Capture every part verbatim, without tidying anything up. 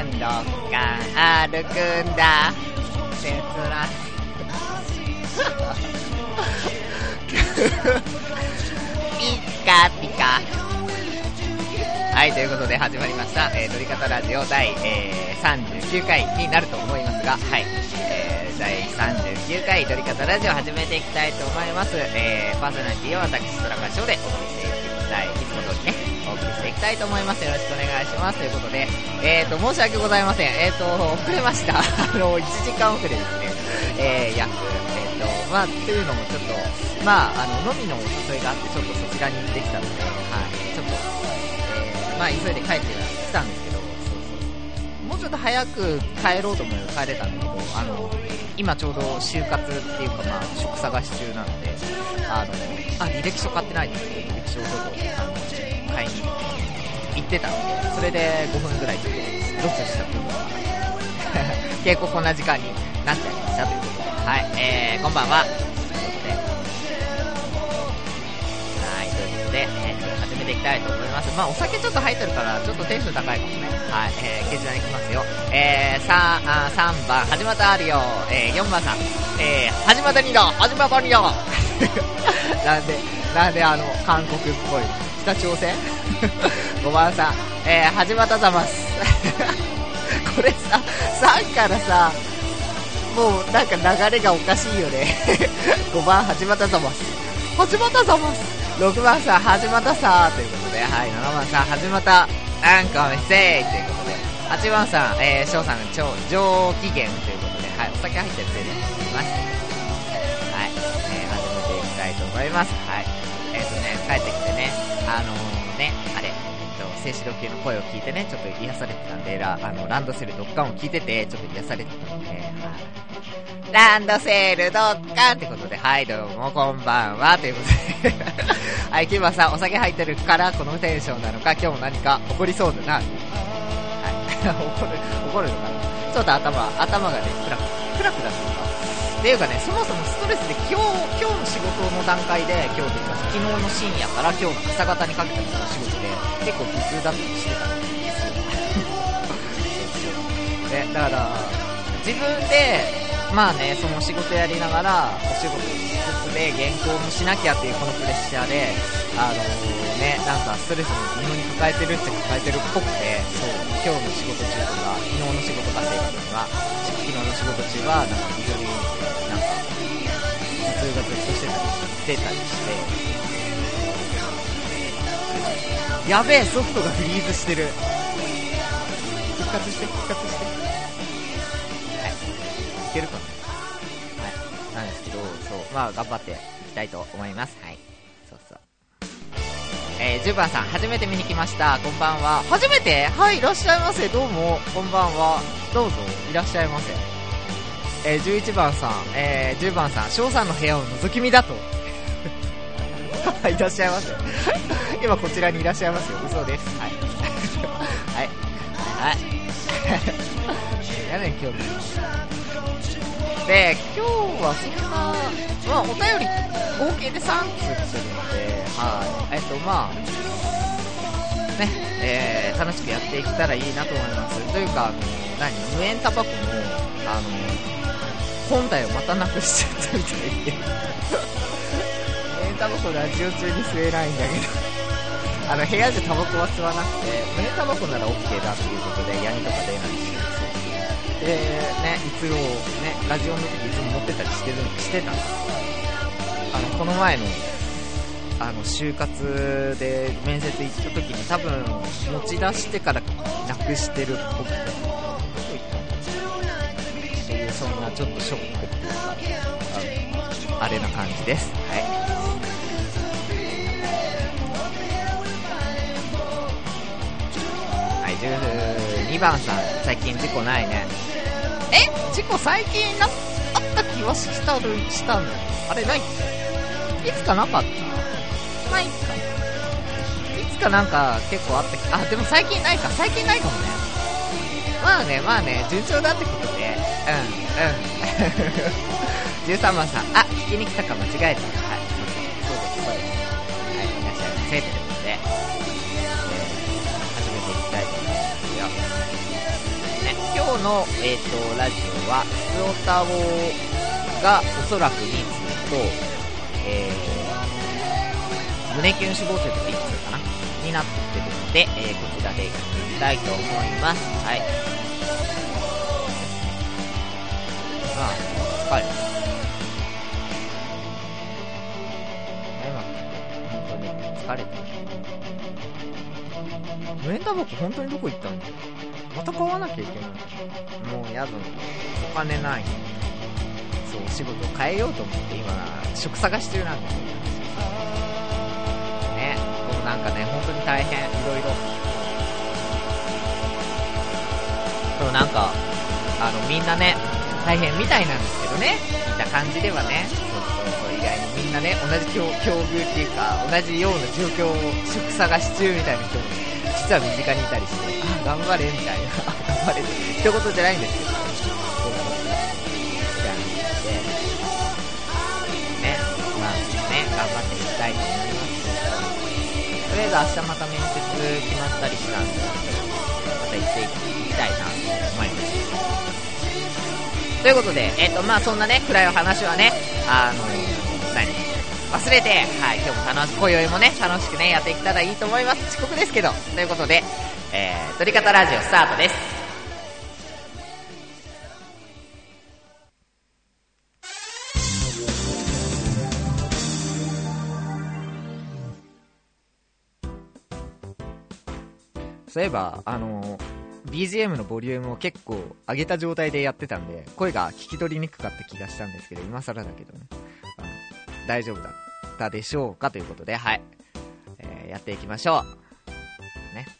何度か歩くんだ切ないピカピカ。はい、ということで始まりました、えー、撮り方ラジオ第、えー、さんじゅうきゅうかいになると思いますが、はい、えー、第さんじゅうきゅうかい撮り方ラジオ始めていきたいと思います。えー、パーソナリティは私ストラカショウでお送りしていきたい、いつも通りねお送りしていきたいと思います。よろしくお願いします。ということで、えーと申し訳ございません。えーと遅れましたあのいちじかん遅れですね。えー、約えーとまあというのもちょっとまああの飲みのお誘いがあってちょっとそちらに行ってきたので、はいちょっとまあ急いで帰ってきたんですけど、そうそうもうちょっと早く帰ろうと思えば帰れたんだけど、あの今ちょうど就活っていうかまあ職探し中なので、あのあ履歴書買ってないですけど履歴書をちょっとあの買いに行ってたので、それでごふんぐらいちょっとロスした部分が結構こんな時間になっちゃいましたということで、はい、えー、こんばんはということで、はいということで、えー始めていきたいと思います。まあお酒ちょっと入ってるからちょっとテンション高いかもね。はい、えー、決断いきますよ。えー、さあさんばん始まったあるよ。えー、よんばんさん、えー、始まったにだ始まったにだなんでなんであの韓国っぽい北朝鮮ごばんさん、えー、始まったざますこれささんからさもうなんか流れがおかしいよねごばん始まったざます始まったざますろくばんさん始まったさーということで、はい、ななばんさん始まったあんこめせいということで、はちばんさん、えー、しょうさん超上機嫌ということで、はい、お酒入ってるせいでございます。はい、えー、始めていきたいと思います。はい、えーとね帰ってきてね、あのー、ねあれ静止度系の声を聞いてねちょっと癒されてたんで、ラあのランドセルドッカンを聞いててちょっと癒されてたんで、はい、ランドセルドッカンってことで、はいどうもこんばんはということではい、キムバさんお酒入ってるからこのテンションなのか、今日も何か起こりそうだな、はい怒る怒るのかな、ちょっと頭頭がねクラククラクラするかっていうかね、そもそもストレスで今日今日の仕事の段階で、今日というか昨日の深夜から今日の朝方にかけての仕事で結構頭痛だったりしてたんですよでだから自分でまあねその仕事やりながらお仕事しつつで原稿もしなきゃっていうこのプレッシャーで、あのー、ねなんかストレスも微妙に抱えてるっちゃ抱えてるっぽくて、そう今日の仕事中とか昨日の仕事が正確には昨日の仕事中はなんか非常になんか頭痛がずっとしてたりしてたりしてやべえソフトがフリーズしてる、復活して復活してはいいけるかな、はいなんですけど、そうまあ頑張っていきたいと思います。はいそうそうえー、じゅうばんさん初めて見に来ました、こんばんは。初めて、はいいらっしゃいませ、どうもこんばんは、どうぞいらっしゃいませ。えー、じゅういちばんさん、えー、じゅうばんさん翔さんの部屋を覗き見だといらっしゃいませ今こちらにいらっしゃいますよ、嘘です。はいはいはいやねん今日で今日はそんなまあお便り合計でさんつ来てるので、はいえっとまあねえー、楽しくやっていけたらいいなと思います。というかあの何無煙タバコのあの本体をまたなくしちゃったみたいで無煙タバコラジオ中に吸えないんだけどあの部屋でタバコは吸わなくて無煙タバコなら OK だっていうことでヤニとか出ないし、でねいつもねラジオの時いつも持ってたりしてるしてたんですよ。あのこの前のあの就活で面接行った時に多分持ち出してからなくしてるっぽくて、っていうそんなちょっとショックっていうか あ, あれな感じです。はいはいじゅうにばんさん最近事故ないね。え事故最近なあった気はしたるしたのあれないっけ、いつかなかったないかいつかなんか結構あった、あでも最近ないか最近ないかもね。まあねまあね順調だってことでうんうんじゅうさんばんさんあ聞きに来たか間違えた、はいそうですそうですはいいらっしゃいませということで、えー、始めていきたいと思いますよ。 今日の、えー、とラジオはスオタオがおそらくに通と、えー、胸キュン死亡説がいっ通かなになってるので、えー、こちらでやってみたいと思います。はい。まあ疲れた。本当に疲れてる。無縁タバコ本当にどこ行ったんだよ。また買わなきゃいけない。もうやだ、お金ない。そう、仕事を変えようと思って今職探し中なんですよね。でもなんかね、本当に大変、いろいろ。でもなんかあのみんなね大変みたいなんですけどね、見た感じではね。そうそうそう、意外にみんなね同じ境遇っていうか同じような状況を職探し中みたいな人も実は身近にいたりして、あ、頑張れみたいな頑張れって一言じゃないんですけど、そう思ってじゃあね、まあね、頑張っていきたいと思います。とりあえず明日また面接決まったりしたんで、また行っていきたいなと思います。ということで、えっとまあそんなね暗い話はね、あのー、何忘れて、はい、今日も楽しく、今宵もね楽しくねやっていけたらいいと思います。遅刻ですけど。ということで、えー、撮り方ラジオスタートです。そういえばあのービージーエム のボリュームを結構上げた状態でやってたんで声が聞き取りにくかった気がしたんですけど、今更だけどね、あの大丈夫だったでしょうかということで、はい、えー、やっていきましょうね。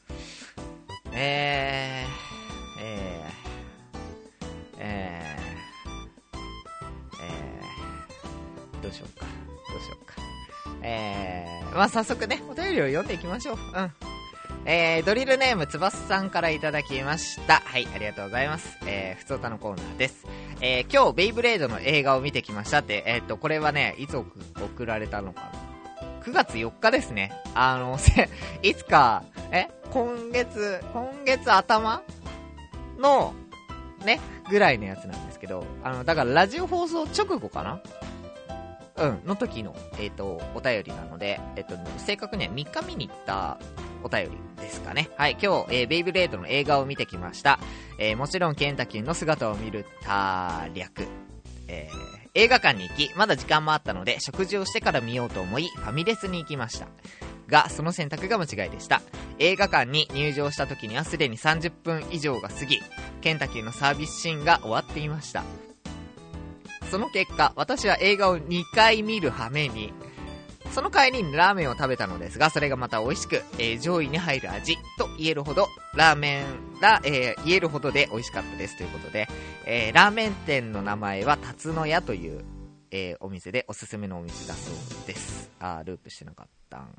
えーえーえーえーどうしようかどうしようかえーまあ早速ねお便りを読んでいきましょう。うんえー、ドリルネームつばすさんからいただきました。はい、ありがとうございます。えー、ふつおたのコーナーです。えー、今日ベイブレードの映画を見てきましたって、えー、っとこれはねいつ送られたのかな、くがつよっかですね。あのせいつかえ今月今月頭のねぐらいのやつなんですけど、あのだからラジオ放送直後かな、うんの時のえっ、ー、とお便りなので、えっ、ー、と正確にはみっか見に行ったお便りですかね。はい、今日、えー、ベイブレードの映画を見てきました。えー、もちろんケンタキュンの姿を見るた略、えー、映画館に行きまだ時間もあったので食事をしてから見ようと思いファミレスに行きましたが、その選択が間違いでした。映画館に入場した時にはすでにさんじゅっぷん以上が過ぎ、ケンタキュンのサービスシーンが終わっていました。その結果私は映画をにかい見る羽目に、その帰りにラーメンを食べたのですが、それがまた美味しく、えー、上位に入る味と言えるほどラーメンが、えー、言えるほどで美味しかったですということで、えー、ラーメン店の名前は辰野屋という、えー、お店でおすすめのお店だそうです。あーループしてなかったん。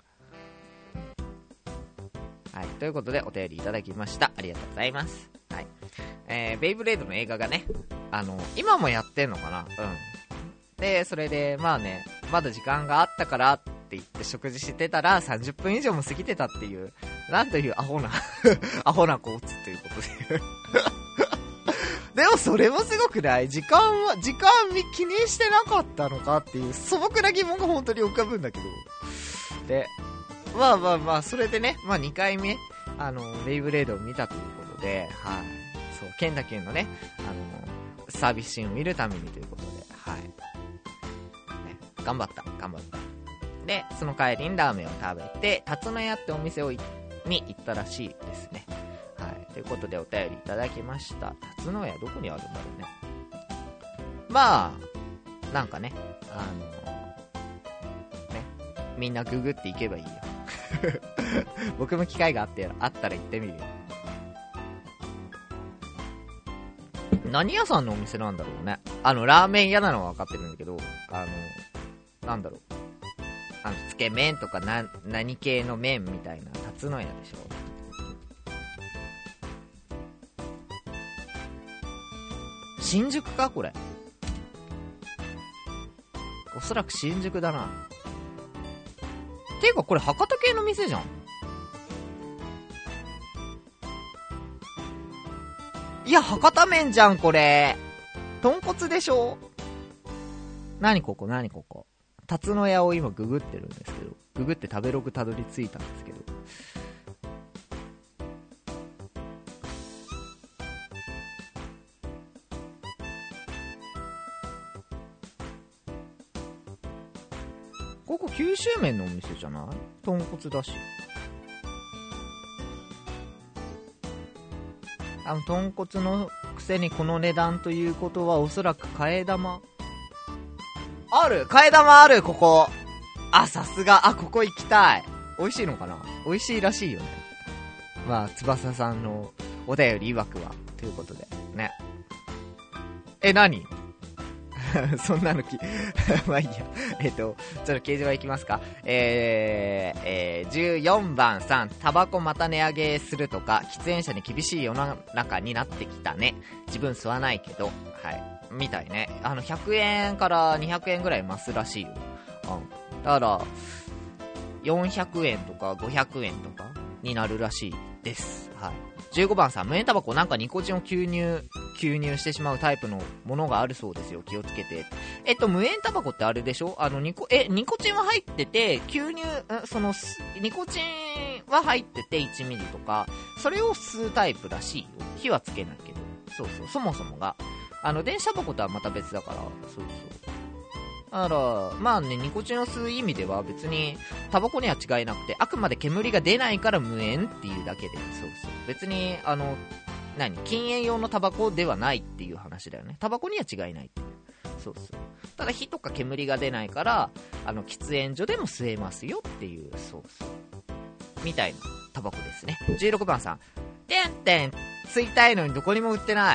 はい、ということでお便りいただきました。ありがとうございます。はい、えー、ベイブレードの映画がね、あの今もやってんのかな、うんで、それで、まあね、まだ時間があったからって言って食事してたらさんじゅっぷん以上も過ぎてたっていう、なんというアホな、アホなコーツということで。でもそれもすごくない？時間は、時間気にしてなかったのかっていう素朴な疑問が本当に浮かぶんだけど。で、まあまあまあ、それでね、まあにかいめ、あの、ベイブレードを見たということで、はい。そう、ケンタキュンのね、あの、サービスシーンを見るためにということで、はい。頑張った頑張ったで、その帰りにラーメンを食べて辰野屋ってお店をに行ったらしいですね。はい、ということでお便りいただきました。辰野屋どこにあるんだろうね。まあなんかね、あのね、みんなググっていけばいいよ。僕も機会があってあったら行ってみるよ。何屋さんのお店なんだろうね。あのラーメン屋なのは分かってるんだけど、あのなんだろう、あのつけ麺とかな何系の麺みたいな辰野屋でしょ。新宿かこれ。おそらく新宿だな。ていうかこれ博多系の店じゃん。 いや、博多麺じゃん、これ。豚骨でしょ。何ここ、何ここ。辰野屋を今ググってるんですけど、ググって食べログたどり着いたんですけど、ここ九州麺のお店じゃない？豚骨だし。あの豚骨のくせにこの値段ということはおそらく替え玉ある、替え玉ある、ここ。あ、さすが。あ、ここ行きたい。美味しいのかな？美味しいらしいよね。まあ、翼さんのお便り曰くは。ということで。ね。え、何そんなのき、まあいいや。えっと、ちょっと掲示板行きますか。えー、えー、じゅうよんばんさん、タバコまた値上げするとか、喫煙者に厳しい世の中になってきたね。自分吸わないけど、はい。みたいね。あの、ひゃくえんからにひゃくえんぐらい増すらしいよ。うん。だから、よんひゃくえんとかごひゃくえんとかになるらしいです。はい。じゅうごばんさん、無煙タバコなんかニコチンを吸入、吸入してしまうタイプのものがあるそうですよ。気をつけて。えっと、無煙タバコってあれでしょ？あの、ニコ、え、ニコチンは入ってて、吸入、んその、ニコチンは入ってていちミリとか、それを吸うタイプらしいよ。火はつけないけど。そうそう、そもそもが。あの、電子タバコとはまた別だから、そうそう。だから、まあね、ニコチンを吸う意味では別に、タバコには違いなくて、あくまで煙が出ないから無煙っていうだけで、そうそう。別に、あの、何？禁煙用のタバコではないっていう話だよね。タバコには違いないっていう。そうそう。ただ火とか煙が出ないから、あの、喫煙所でも吸えますよっていう、そうそう。みたいなタバコですね。じゅうろくばんさん。てんてん、吸いたいのにどこにも売ってない。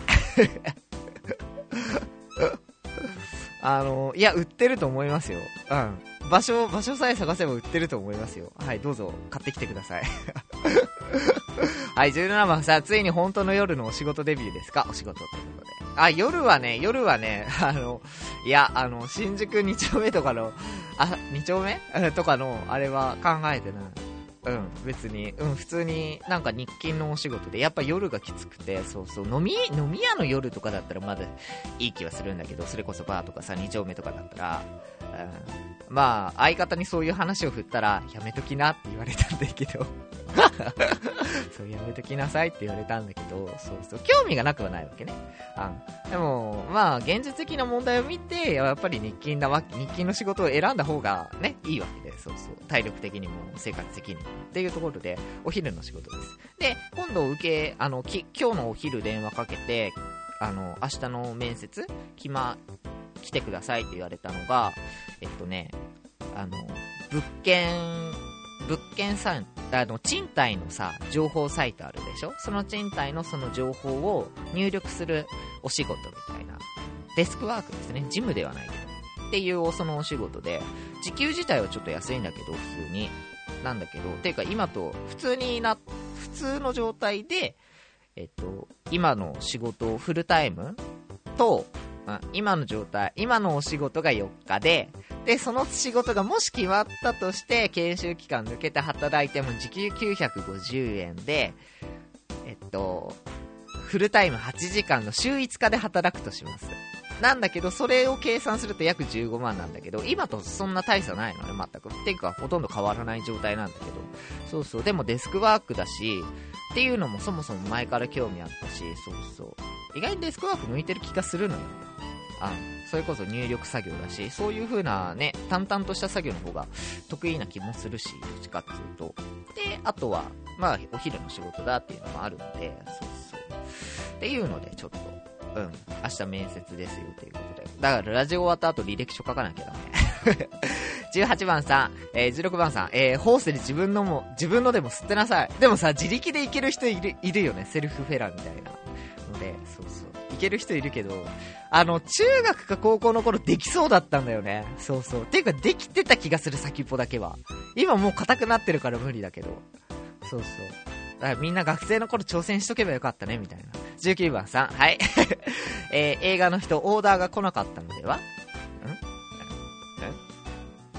あのいや売ってると思いますよ。うん、場所場所さえ探せば売ってると思いますよ。はい、どうぞ買ってきてください。はい、じゅうななばんさん、ついに本当の夜のお仕事デビューですか？お仕事ということで。あ、夜はね、夜はね、あのいや、あの新宿に丁目とかの、あ、に丁目とかのあれは考えてない。うん、別に、うん、普通になんか日勤のお仕事で、やっぱ夜がきつくて、そうそう、飲み、飲み屋の夜とかだったらまだいい気はするんだけど、それこそバーとかさ、に丁目とかだったら、うん、まあ、相方にそういう話を振ったら、やめときなって言われたんだけど、そう、やめときなさいって言われたんだけど、そうそう、興味がなくはないわけね。うん、でも、まあ、現実的な問題を見て、やっぱり日勤なわけ、日勤の仕事を選んだ方がね、いいわけで、そうそう、体力的にも生活的にも。っていうところで、お昼の仕事です。で、今度受け、あの、き、今日のお昼電話かけて、あの、明日の面接、きま、来てくださいって言われたのが、えっとね、あの、物件、物件さん、あの、賃貸のさ、情報サイトあるでしょ？その賃貸のその情報を入力するお仕事みたいな。デスクワークですね。事務ではないけど。っていうそのお仕事で、時給自体はちょっと安いんだけど、普通に。なんだけど、ていうか今と普通にな、普通の状態で、えっと、今の仕事をフルタイムと、うん、今の状態、今のお仕事がよっかで、で、その仕事がもし決まったとして、研修期間抜けて働いても時給きゅうひゃくごじゅうえんで、えっと、フルタイムはちじかんの週いつかで働くとします。なんだけど、それを計算すると約じゅうごまんなんだけど、今とそんな大差ないのね、全く。っていうか、ほとんど変わらない状態なんだけど。そうそう。でもデスクワークだし、っていうのもそもそも前から興味あったし、そうそう。意外にデスクワーク向いてる気がするのよ。あ、それこそ入力作業だし、そういう風なね、淡々とした作業の方が得意な気もするし、どっちかっていうと。で、あとは、まあ、お昼の仕事だっていうのもあるので、そうそう。っていうので、ちょっと、うん、明日面接ですよということで。だからラジオ終わった後履歴書書かなきゃダメ。じゅうはちばんさん、えー、じゅうろくばんさん、えー、ホースで自分のも、自分のでも吸ってなさい。でもさ、自力でいける人いる、いるよね。セルフフェラみたいな。ので、そうそう。いける人いるけど、あの、中学か高校の頃できそうだったんだよね。そうそう。ていうか、できてた気がする、先っぽだけは。今もう硬くなってるから無理だけど。そうそう。だからみんな学生の頃挑戦しとけばよかったね、みたいな。じゅうきゅうばんさん、はい。えー、映画の人、オーダーが来なかったのでは？ん？ん？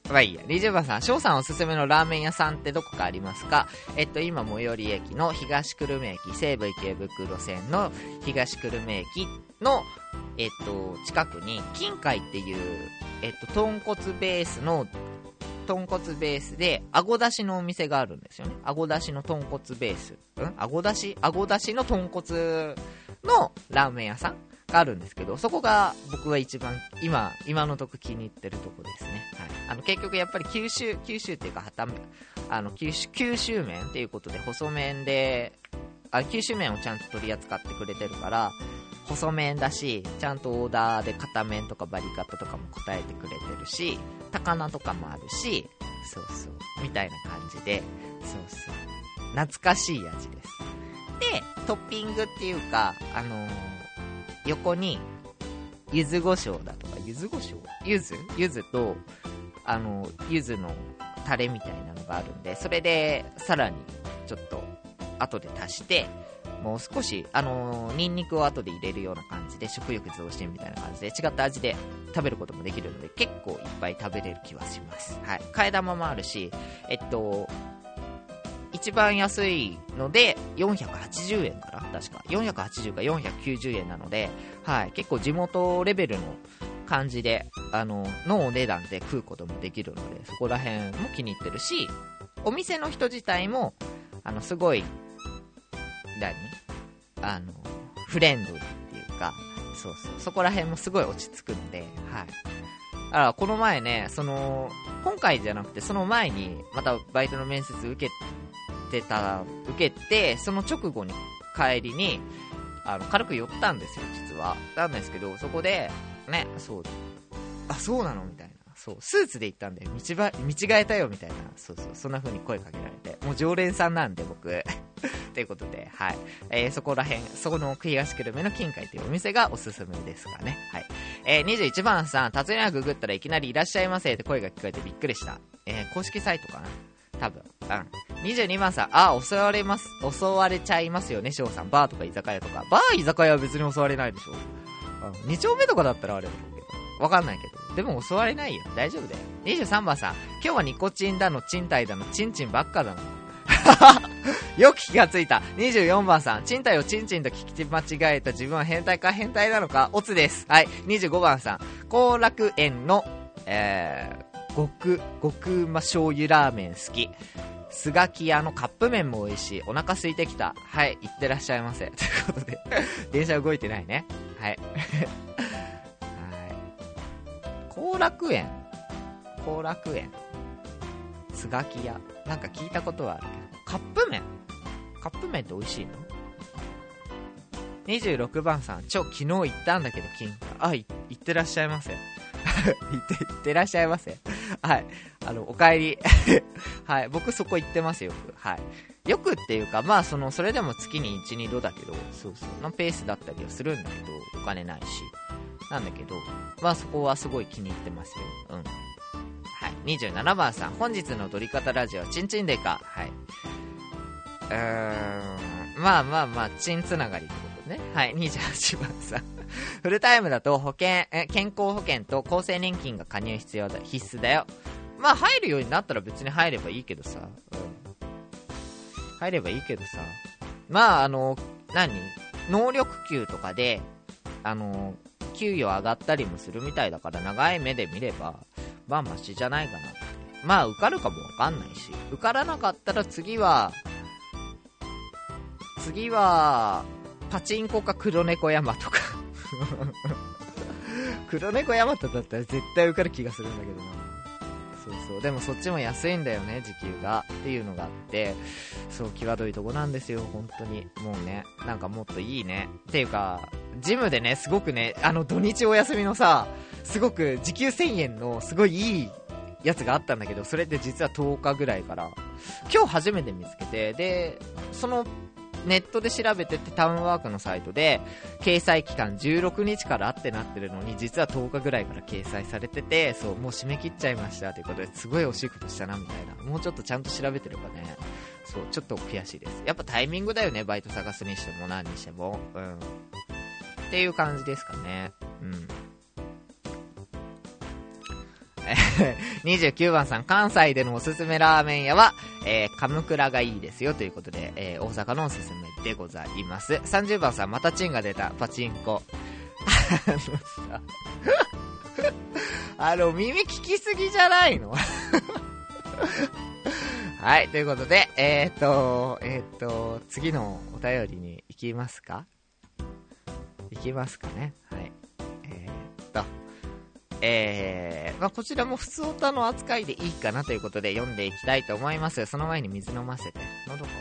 まあいいや。にじゅうばんさん、翔さんおすすめのラーメン屋さんってどこかありますか？えっと、今、最寄り駅の東久留米駅、西武池袋線の東久留米駅の、えっと、近くに、金海っていう、えっと、豚骨ベースの、豚骨ベースで、あごだしのお店があるんですよね。あごだしの豚骨ベース。んあごだしあごだしの豚骨のラーメン屋さんがあるんですけど、そこが僕が一番今今のとこ気に入ってるとこですね。はい、あの結局やっぱり九州九州っていうかはためあの九州九州麺っていうことで細麺であ九州麺をちゃんと取り扱ってくれてるから細麺だし、ちゃんとオーダーで片麺とかバリカットとかも答えてくれてるし、高菜とかもあるし、そうそうみたいな感じで、そうそう懐かしい味です。でトッピングっていうかあのー、横に柚子胡椒だとか柚子胡椒柚子柚子とあの柚子のタレみたいなのがあるんで、それでさらにちょっと後で足してもう少しあのー、ニンニクを後で入れるような感じで食欲増進みたいな感じで違った味で食べることもできるので結構いっぱい食べれる気はします。はい、替え玉もあるし、えっと一番安いのでよんひゃくはちじゅうえんかな、確かよんひゃくはちじゅうかよんひゃくきゅうじゅうえんなので、はい、結構地元レベルの感じであののお値段で食うこともできるので、そこら辺も気に入ってるし、お店の人自体もあのすごい何あのフレンドリーっていうか、そうそうそこら辺もすごい落ち着くので、はい。あらこの前ね、その今回じゃなくてその前にまたバイトの面接受けてた受けてその直後に帰りにあの軽く寄ったんですよ実は。なんですけどそこでね、そうあそうなのみたいな、そうスーツで行ったんで見ば見違えたよみたいな、そうそうそんな風に声かけられて、もう常連さんなんで僕ということで、はい、えー、そこら辺そこの東久留米の金海というお店がおすすめですかね。はい、えー、にじゅういちばんさん、達也がググったらいきなりいらっしゃいませって声が聞こえてびっくりした。えー、公式サイトかな多分。うん。にじゅうにばんさん、あ、襲われます、襲われちゃいますよね、翔さん。バーとか居酒屋とか。バー居酒屋は別に襲われないでしょ。うん。に丁目とかだったらあれだろうけど。わかんないけど。でも襲われないよ。大丈夫だよ。にじゅうさんばんさん、今日はニコチンだの、チンタイだの、チンチンばっかだの。よく気がついた。にじゅうよんばんさん、チンタイをチンチンと聞き間違えた自分は変態か変態なのか、オツです。はい。にじゅうごばんさん、後楽園の、えー、極、極うま醤油ラーメン好き。スガキ屋のカップ麺も美味しい。お腹空いてきた。はい、いってらっしゃいませ。ということで、電車動いてないね。はい。はい。後楽園後楽園スガキ屋。なんか聞いたことはあるけど。カップ麺カップ麺って美味しいの？にじゅうろくばんさん、ちょ、昨日行ったんだけど、金貨。あ、い、いってらっしゃいませ。いって、いってらっしゃいませ。はい。あの、お帰り。はい。僕そこ行ってますよく。はい。よくっていうか、まあ、その、それでも月にいち、にどだけど、そうそう。のペースだったりはするんだけど、お金ないし。なんだけど、まあそこはすごい気に入ってますよ。うん。はい。にじゅうななばんさん、本日の撮り方ラジオはチンチンでか。はい。うーん。まあまあまあ、チンつながりってことね。はい。にじゅうはちばんさん。フルタイムだと保険、え、健康保険と厚生年金が加入必要だ、必須だよ。まあ入るようになったら別に入ればいいけどさ。うん。入ればいいけどさ。まああの、何？能力給とかで、あの、給与上がったりもするみたいだから、長い目で見ればまあマシじゃないかなって。まあ受かるかもわかんないし、受からなかったら次は次はパチンコか黒猫山とか黒猫山とだったら絶対受かる気がするんだけどな。そうそう。でもそっちも安いんだよね、時給がっていうのがあって、そう際どいとこなんですよ本当に。もうね、なんかもっといいねっていうか、ジムでね、すごくね、あの土日お休みのさ、すごく時給せんえんのすごいいいやつがあったんだけど、それって実はとおかぐらいから今日初めて見つけて、でそのネットで調べてて、タウンワークのサイトで掲載期間じゅうろくにちからってなってるのに、実はとおかぐらいから掲載されてて、そうもう締め切っちゃいましたということで、すごい惜しいことしたなみたいな。もうちょっとちゃんと調べてればね、そうちょっと悔しいです。やっぱタイミングだよね、バイト探すにしても何にしても。うんっていう感じですかね。うん。 にじゅうきゅうばんさん、関西でのおすすめラーメン屋は、えー、カムクラがいいですよということで、えー、大阪のおすすめでございます。さんじゅうばんさん、またチンが出た、パチンコ。あのさ、あの、耳聞きすぎじゃないのはい、ということで、えーっと、えーっと、次のお便りに行きますか行きますかね。はい。えーっと、えー、まあ、こちらも普通歌の扱いでいいかなということで読んでいきたいと思います。その前に水飲ませて。喉乾い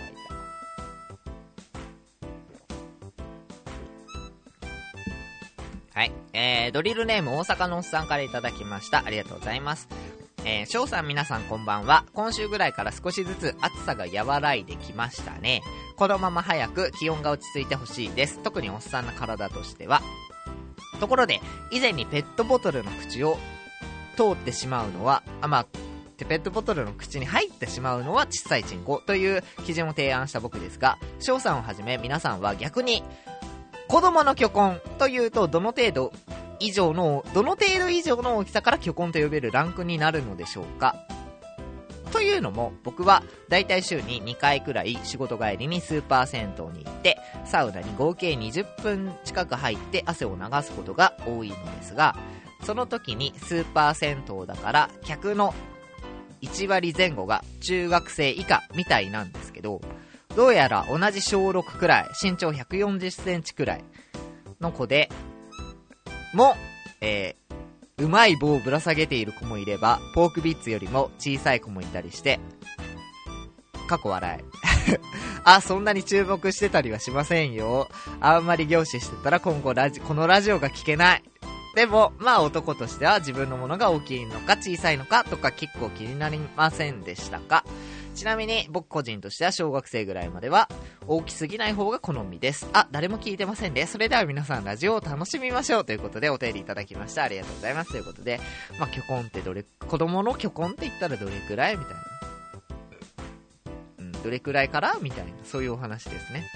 た。はい。えー、ドリルネーム大阪のおっさんからいただきました。ありがとうございます。えー、翔さん皆さんこんばんは。今週ぐらいから少しずつ暑さが和らいできましたね。このまま早く気温が落ち着いてほしいです。特におっさんの体としては。ところで、以前にペットボトルの口を通ってしまうのは、あ、まあ、ペットボトルの口に入ってしまうのは小さいチンコという基準を提案した僕ですが、翔さんをはじめ皆さんは逆に、子供の巨根というとどの程度以上の、どの程度以上の大きさから巨根と呼べるランクになるのでしょうか。というのも、僕はだいたい週ににかいくらい仕事帰りにスーパー銭湯に行って、サウナに合計にじゅっぷん近く入って汗を流すことが多いのですが、その時にスーパー銭湯だから客のいちわりぜん後が中学生以下みたいなんですけど、どうやら同じ小ろくくらい、身長ひゃくよんじゅっセンチくらいの子でも、えー、うまい棒をぶら下げている子もいれば、ポークビッツよりも小さい子もいたりして、過去笑い。あ、そんなに注目してたりはしませんよ。あんまり凝視してたら今後ラジ、このラジオが聞けない。でも、まあ男としては自分のものが大きいのか小さいのかとか結構気になりませんでしたか。ちなみに僕個人としては小学生ぐらいまでは大きすぎない方が好みです。あ、誰も聞いてませんね。それでは皆さんラジオを楽しみましょうということでお便りいただきました。ありがとうございます。ということで、まあ巨根ってどれ、子供の巨根って言ったらどれくらいみたいな。うん、どれくらいからみたいな、そういうお話ですね。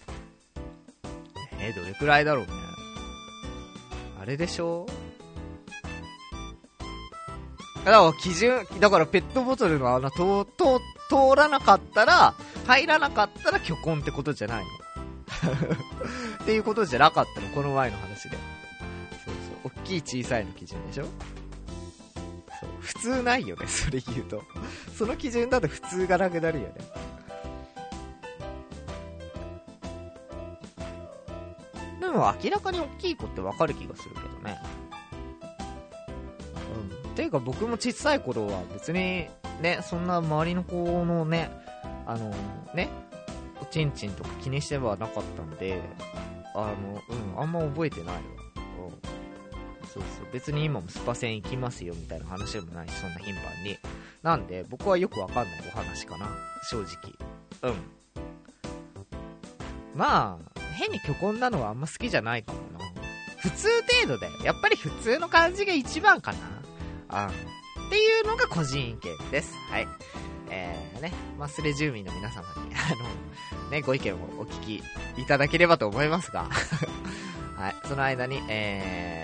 えー、どれくらいだろうね。あれでしょ？だから基準、だからペットボトルの穴通、通、通らなかったら、入らなかったら巨根ってことじゃないのっていうことじゃなかったの、この前の話で。そうそう、大きい小さいの基準でしょ。そう、普通ないよね、それ言うと。その基準だと普通がなくなるよね。でも明らかに大きい子ってわかる気がするけどね。うん。ていうか僕も小さい頃は別にね、そんな周りの子のね、あのね、おちんちんとか気にしてはなかったんで、あの、うん、あんま覚えてないわ。うん。そうそう。別に今もスパ船行きますよみたいな話でもないし、そんな頻繁に。なんで僕はよくわかんないお話かな。正直。うん。まあ、変に巨根なのはあんま好きじゃないかもな。普通程度だよ。やっぱり普通の感じが一番かな。あん。っていうのが個人意見です。はい。えーね、マスレ住民の皆様に、あの、ね、ご意見をお聞きいただければと思いますが。はい。その間に、え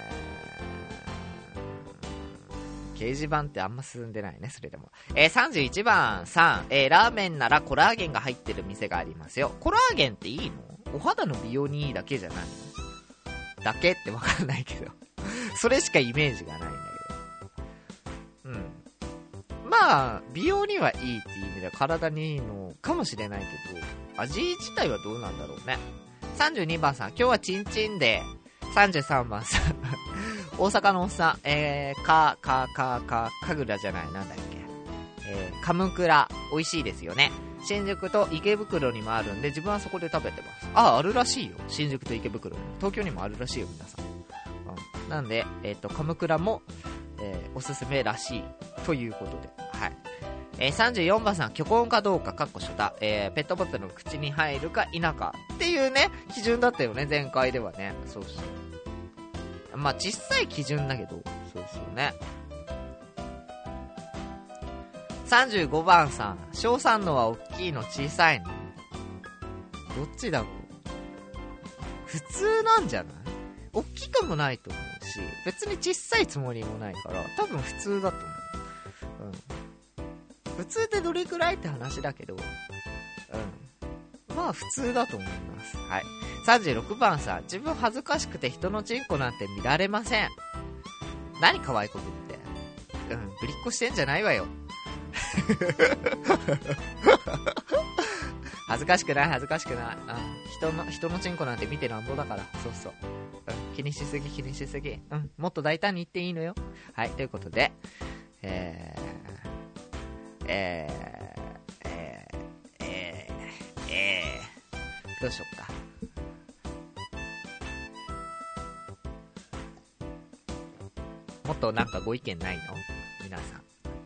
ー、掲示板ってあんま進んでないね、それでも。えー、さんじゅういちばんさん、えー、ラーメンならコラーゲンが入ってる店がありますよ。コラーゲンっていいの？お肌の美容にいいだけじゃないの？だけってわかんないけど。それしかイメージがないんだけど。うん。まあ、美容にはいいっていう意味では体にいいのかもしれないけど、味自体はどうなんだろうね。さんじゅうにばんさん、今日はチンチンで。さんじゅうさんばんさん、大阪のおっさん、えー、か、か、か、か、かぐらじゃない、なんだっけ。えー、カムクラ、美味しいですよね。新宿と池袋にもあるんで、自分はそこで食べてます。あ、あるらしいよ。新宿と池袋に。東京にもあるらしいよ、皆さん。うん、なんで、えっと、カムクラも、えー、おすすめらしい。ということで。はい。えー、さんじゅうよんばんさん、巨根かどうか、かっこ初太。えー、ペットボトルの口に入るか否か。っていうね、基準だったよね、前回ではね。そうそう。まあ、小さい基準だけど、そうそうね。さんじゅうごばんさん、小さんのは大きいの小さいの？どっちだろう？普通なんじゃない？ 大きくもないと思うし、別に小さいつもりもないから、多分普通だと思う。うん。普通ってどれくらいって話だけど、うん。まあ普通だと思います。はい。さんじゅうろくばんさん、自分恥ずかしくて人のチンコなんて見られません。何可愛い子ぶって。うん、ぶりっこしてんじゃないわよ。恥ずかしくない恥ずかしくない。うん、人の、人のチンコなんて見てなんぼだから。そうそう。うん、気にしすぎ気にしすぎ。うん、もっと大胆に言っていいのよ。はい、ということで、えー、えー、えー、えー、えー、どうしよっか。もっとなんかご意見ないの？皆さん。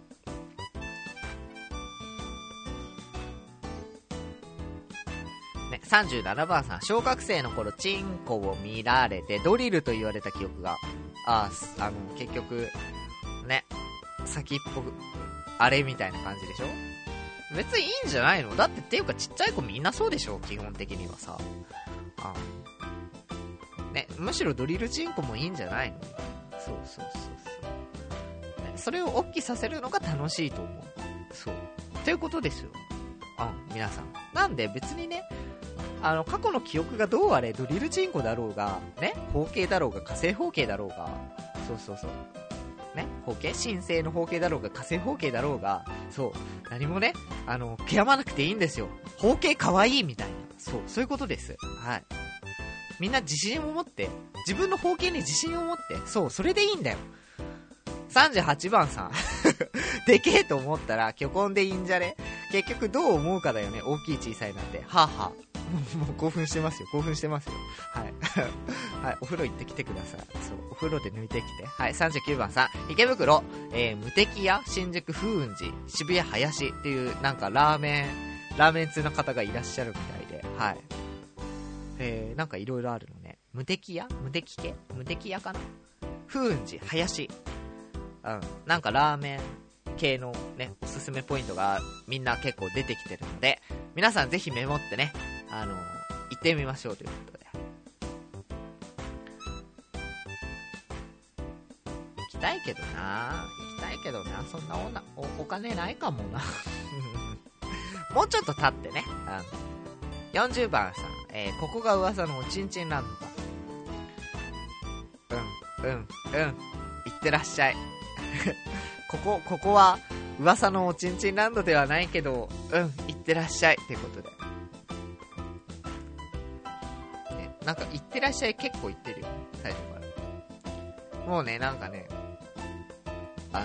ね、さんじゅうななばんさん、小学生の頃チンコを見られてドリルと言われた記憶が、ああ、あの結局ね、先っぽあれみたいな感じでしょ。別にいいんじゃないの？だってっていうかちっちゃい子みんなそうでしょ、基本的にはさ。あね、むしろドリルチンコもいいんじゃないの？そうそうそうそう、ね、それを大きさせるのが楽しいと思う。そうということですよ。うん、皆さんなんで別にね、あの過去の記憶がどうあれ、ドリルチンコだろうがね、方形だろうが火星方形だろうが、そうそうそうね、方形、神聖の方形だろうが火星方形だろうが、そう何もね、あの悔やまなくていいんですよ。方形かわいいみたいな、そうそういうことです。はい、みんな自信を持って、自分の方形に自信を持って、そう、それでいいんだよ。さんじゅうはちばんさんでけえと思ったら虚婚でいいんじゃね。結局どう思うかだよね、大きい小さいなんて。はぁ、はぁ、もう興奮してますよ、興奮してますよ。はいはい、お風呂行ってきてください。そう、お風呂で抜いてきて。はい、さんじゅうきゅうばんさん、池袋、えー、無敵屋、新宿風雲寺、渋谷林っていうなんかラーメンラーメン通の方がいらっしゃるみたいで、はい、えー、なんかいろいろあるのね。無敵屋、無敵系、無敵屋かな、風雲寺、林、うん、なんかラーメン系のね、おすすめポイントがみんな結構出てきてるので、皆さんぜひメモってね、あのー、行ってみましょうということで。行きたいけどな、行きたいけどな、そんな お, な お, お金ないかもな。もうちょっと経ってね。あのよんじゅうばんさん、えー、ここが噂のおちんちんランドだ。うんうんうん、行ってらっしゃい。ここ、ここは噂のおちんちんランドではないけど、うん、行ってらっしゃいってことで、ね、なんか行ってらっしゃい結構言ってるよ、最初から。もうね、なんかね、あの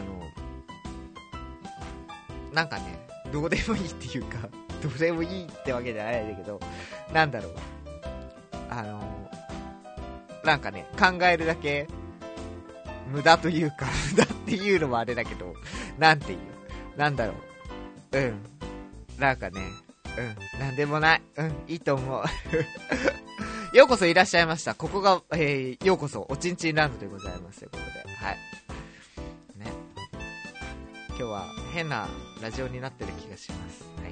なんかね、どうでもいいっていうか、どうでもいいってわけじゃないんだけど、なんだろう、あのなんかね、考えるだけ無駄というか、無駄っていうのもあれだけど、なんていう、なんだろう、うん、なんかね、うん、なんでもない、うん、いいと思う。ようこそいらっしゃいました。ここが、えー、ようこそおちんちんランドでございますということで、はい。ね。今日は変なラジオになってる気がします。はい。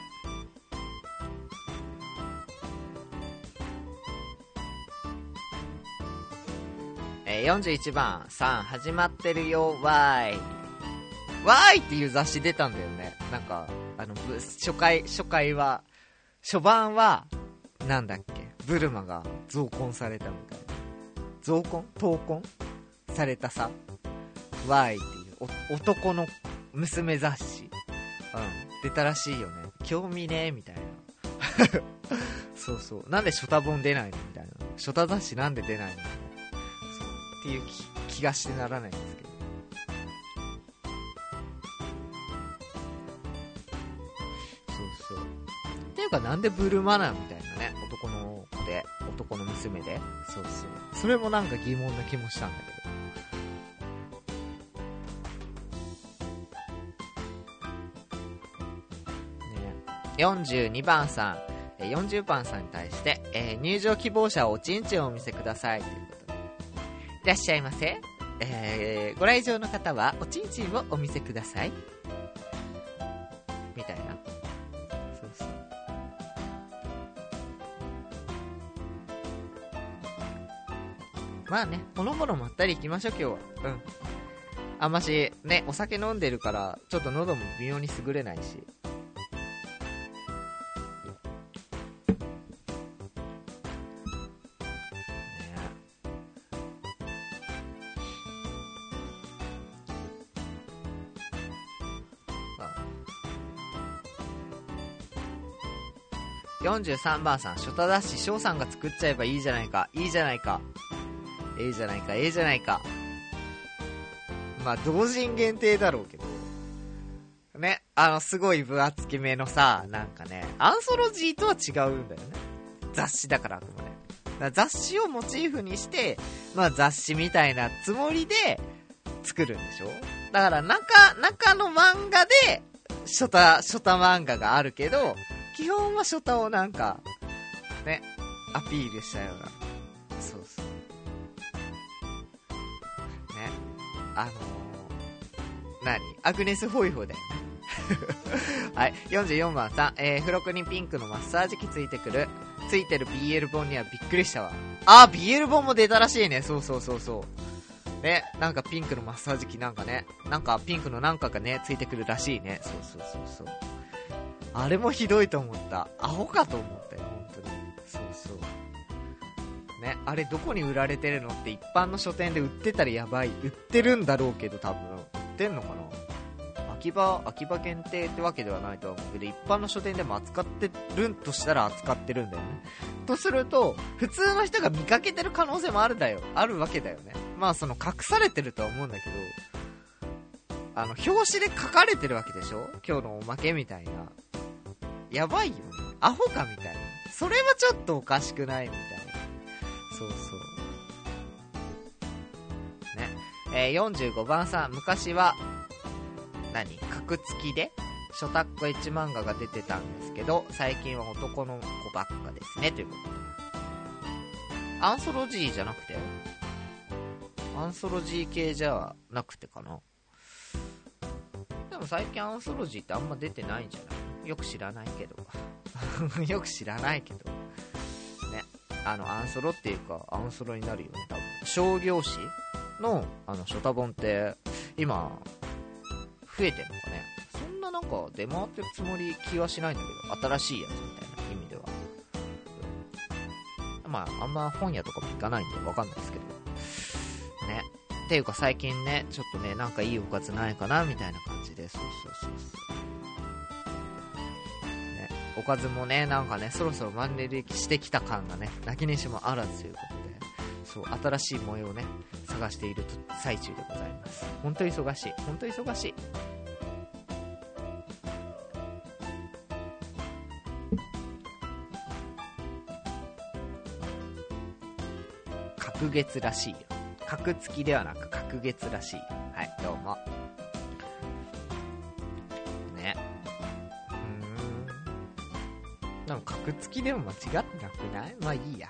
えー、よんじゅういちばんさん、始まってるよ、わーい。わーいっていう雑誌出たんだよね。なんか、あの、初回、初回は、初版は、なんだっけ、ブルマが増婚されたみたいな。増婚闘婚されたさ、わーいっていう、男の娘雑誌。うん、出たらしいよね。興味ねーみたいな。そうそう。なんで初多本出ないのみたいな。初多雑誌なんで出ないのっていう 気, 気がしてならないんですけど、そうそう。っていうか、なんでブルマナーみたいなね、男の子で、男の娘で、そうそう。それもなんか疑問な気もしたんだけど。ね、よんじゅうにばんさん、よんじゅうばんさんに対して、えー、入場希望者はおちんちんをお見せくださいということで。いらっしゃいませ。えー、ご来場の方はおちんちんをお見せくださいみたいな。そうそう。 まあね、ほのぼのまったり行きましょう、今日は。うん。あんまし、ね、お酒飲んでるから、ちょっと喉も微妙に優れないし。よんじゅうさんばんさん、ショタダッシュ翔さんが作っちゃえばいいじゃないか、いいじゃないか、ええじゃないか、ええじゃないか。まあ同人限定だろうけどね、あのすごい分厚きめのさ、なんかね、アンソロジーとは違うんだよね。雑誌だから、あくまで。だから雑誌をモチーフにして、まあ雑誌みたいなつもりで作るんでしょ。だから中中の漫画でショタショタ漫画があるけど、基本はショタをなんかねアピールしたような、そうそうね、あのー、何アグネスホイホイだよねはい。よんじゅうよんばんさん、えー、付録にピンクのマッサージ機ついてくるついてる ビーエル 本にはびっくりしたわ。あー ビーエル 本も出たらしいね。そうそうそうそうね、なんかピンクのマッサージ機なんかね、なんかピンクのなんかがねついてくるらしいね。そうそうそうそう、あれもひどいと思った。アホかと思ったよ、本当に。そうそうね、あれどこに売られてるのって一般の書店で売ってたらやばい。売ってるんだろうけど、多分売ってんのかな。秋葉秋葉限定ってわけではないと思うけど、一般の書店でも扱ってるんとしたら扱ってるんだよね。とすると普通の人が見かけてる可能性もあるだよあるわけだよね。まあその隠されてるとは思うんだけど、あの表紙で書かれてるわけでしょ、今日のおまけみたいな。やばいよね、アホかみたいな。それはちょっとおかしくないみたいな。そうそうね。えー、よんじゅうごばんさん、昔は何格付きでショタッコエッジ漫画が出てたんですけど、最近は男の子ばっかですね、ということで。アンソロジーじゃなくて、アンソロジー系じゃなくてかな。でも最近アンソロジーってあんま出てないんじゃない？よく知らないけどよく知らないけどね。あのアンソロっていうかアンソロになるよね、多分。商業誌のあのショタ本って今増えてるのかね。そんななんか出回ってるつもり気はしないんだけど、新しいやつみたいな意味では、うん、まああんま本屋とかも行かないんでわかんないですけどね。っていうか最近ね、ちょっとね、なんかいいおかずないかなみたいな感じで、そうそうそうそうね、おかずもね、なんかね、そろそろマンネリしてきた感がね、泣きにしもあらずということで、そう新しい模様をね探している最中でございます。本当に忙しい、本当に忙しい。隔月らしいよ。格付きではなく隔月らしいよ。はい、どうもね。うーん、なんか格付きでも間違ってなくない？まあいいや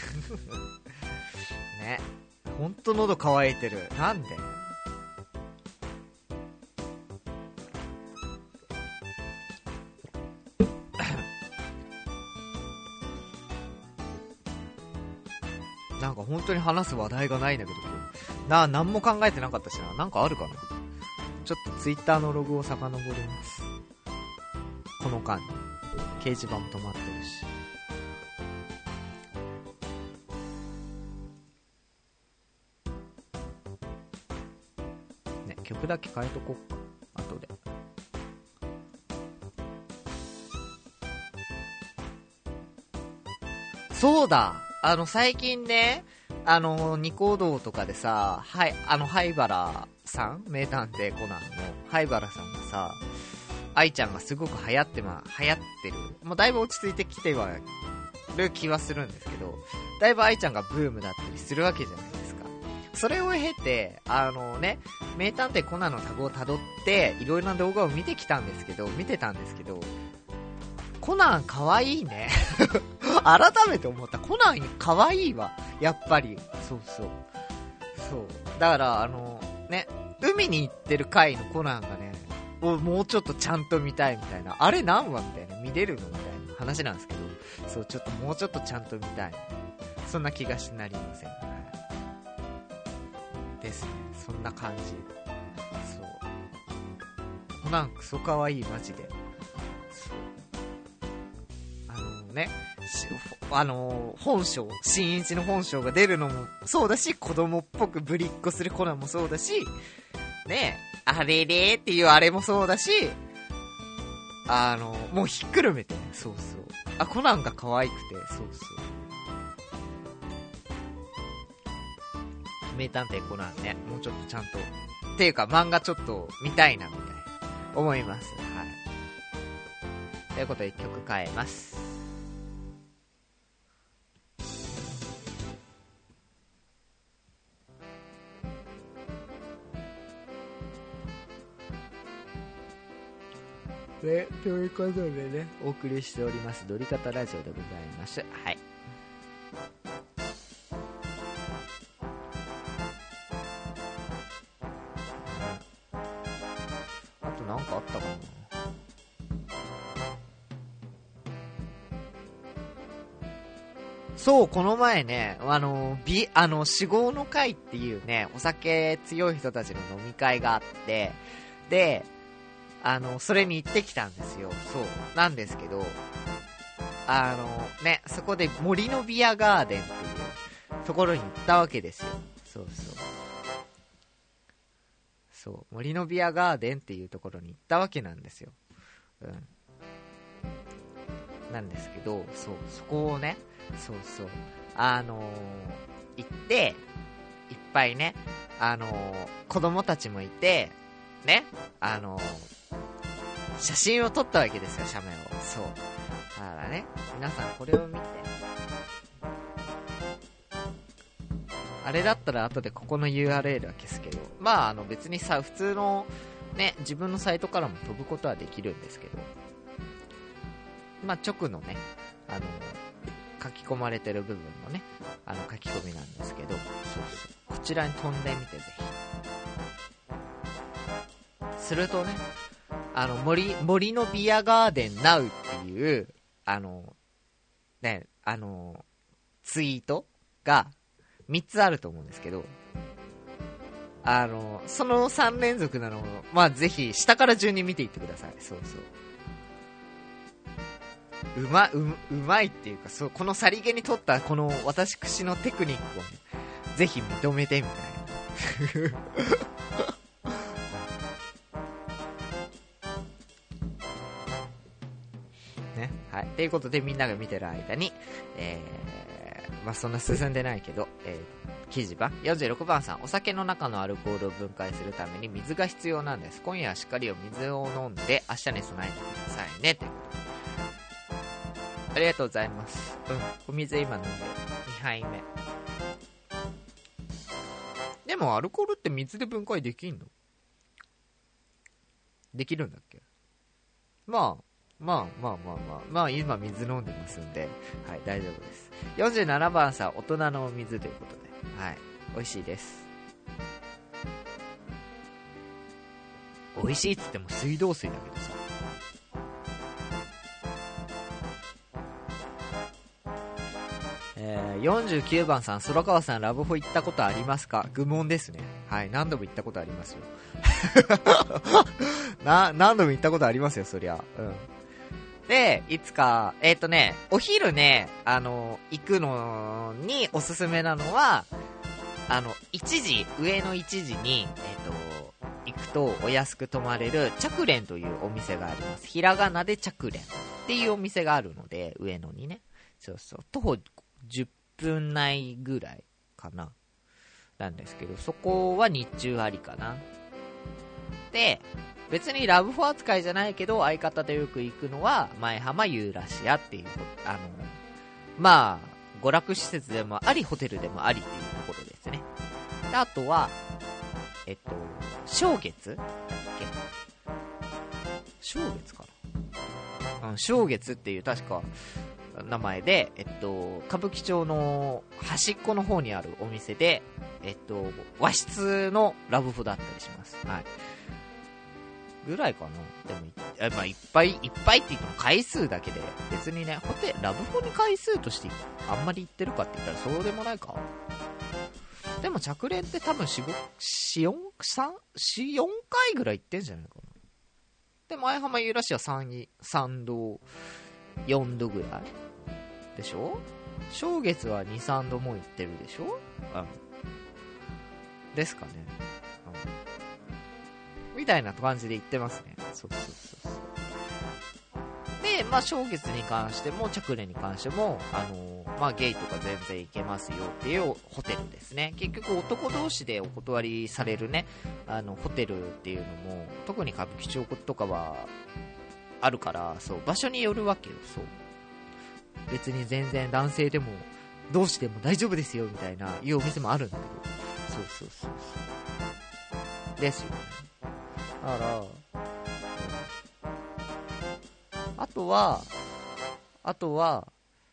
ね、ほんと喉乾いてる。なんで？なんか本当に話す話題がないんだけど、なあ、何も考えてなかったしな。なんかあるかな。ちょっとツイッターのログを遡ります。この間に掲示板も止まってるしね。曲だけ変えとこっか、後で。そうだ、あの最近ね、あのニコ動とかでさ、はい、あの灰原さん、名探偵コナンの灰原さんがさ、愛ちゃんがすごく流行ってま流行ってる、もうだいぶ落ち着いてきてはる気はするんですけど、だいぶ愛ちゃんがブームだったりするわけじゃないですか。それを経て、あのね、名探偵コナンのタグをたどっていろいろな動画を見てきたんですけど、見てたんですけど、コナンかわいいね改めて思った。コナンかわいいわ、やっぱり。そうそうそう。だからあのね、海に行ってる回のコナンがね、もうちょっとちゃんと見たいみたいな、あれ何話みたいな、見れるのみたいな話なんですけど、そう、ちょっともうちょっとちゃんと見たい、そんな気がしなりません。はい、 ですね。そんな感じ。そう。コナンクソかわいい、マジで。そう。あのね、あのー、本性、新一の本性が出るのもそうだし、子供っぽくぶりっ子するコナンもそうだし、ね、あれれーっていうあれもそうだし、あのー、もうひっくるめてね、そうそう。あ、コナンが可愛くて、そうそう。名探偵コナンね、もうちょっとちゃんと、っていうか漫画ちょっと見たいな、みたいな、思います。はい。ということで曲変えます。ね、ということでね、お送りしておりますドリカタラジオでございます。はい。あとなんかあったかな。そう、この前ね、あの、び、あの、死亡の会っていうね、お酒強い人たちの飲み会があって、で、あの、それに行ってきたんですよ。そう。なんですけど、あの、ね、そこで森のビアガーデンっていうところに行ったわけですよ。そうそう。そう。森のビアガーデンっていうところに行ったわけなんですよ。うん。なんですけど、そう、そこをね、そうそう。あのー、行って、いっぱいね、あのー、子供たちもいて、ね、あのー、写真を撮ったわけですよ、写メを。そう。だからね、皆さんこれを見て。あれだったら後でここの ユーアールエル は消すけど、まあ、あの別にさ、普通のね、自分のサイトからも飛ぶことはできるんですけど、まあ、直のね、あの、書き込まれてる部分のね、あの書き込みなんですけど、そうそう、こちらに飛んでみてぜひ。するとね、あの、森、森のビアガーデンナウっていう、あの、ね、あの、ツイートがみっつあると思うんですけど、あの、そのさん連続なのを、まあ、ぜひ、下から順に見ていってください。そうそう。うま、う、うまいっていうか、そう、このさりげに取ったこの私のテクニックをね、ぜひ認めてみたいな。ね、はい。ということでみんなが見てる間に、えー、まあ、そんな進んでないけど、えー、記事番よんじゅうろくばんさん、お酒の中のアルコールを分解するために水が必要なんです。今夜はしっかりお水を飲んで明日に備えてくださいね、ということで。ありがとうございます。うん、お水今飲んでにはいめ。でもアルコールって水で分解できんの？できるんだっけ？まあまあまあまあまあまあ今水飲んでますんで、はい、大丈夫です。よんじゅうななばんさん、大人のお水ということで、はい、美味しいです。美味しいっつっても水道水だけどさ。えー、よんじゅうきゅうばんさん、空川さん、ラブホ行ったことありますか？愚問ですね。はい、何度も行ったことありますよ。な、何度も行ったことありますよ、そりゃ。うん。で、いつか、えっとね、お昼ね、あの、行くのにおすすめなのは、あの、いちじ、上のいちじに、えっと、行くとお安く泊まれる、チャクレンというお店があります。ひらがなでチャクレンっていうお店があるので、上野にね。そうそう。徒歩じゅっぷん内ぐらいかな。なんですけど、そこは日中ありかな。で、別にラブホ扱いじゃないけど、相方でよく行くのは、前浜ユーラシアっていう、あの、まあ、娯楽施設でもあり、ホテルでもありっていうところですね。で、あとは、えっと、正月だっけ？正月かな？うん、正月っていう確か名前で、えっと、歌舞伎町の端っこの方にあるお店で、えっと、和室のラブホだったりします。はい。ぐらいかな。でも、え、まあ、いっぱいいっぱいって言っても回数だけで、別にね、ホテラブホに回数としてあんまり行ってるかって言ったらそうでもないか。 でも着練って多分よん、よん、さん、よん、よんかいぐらい行ってんじゃないかな。で、前浜ユーラシアさん、さんど、よんどぐらいでしょ。正月はに、さんども行ってるでしょ。うん。ですかね。うん。みたいな感じで行ってますね。そうそうそうそう。で、まあ、正月に関しても、着練に関しても、あのー、まあ、ゲイとか全然行けますよっていうホテルですね。結局、男同士でお断りされるね、あの、ホテルっていうのも、特に歌舞伎町とかは、あるから、そう、場所によるわけよ、そう。別に全然男性でも、同士でも大丈夫ですよ、みたいな、いうお店もあるんだけど、そうそうそうそう。ですよね。だから、あとは、あとは、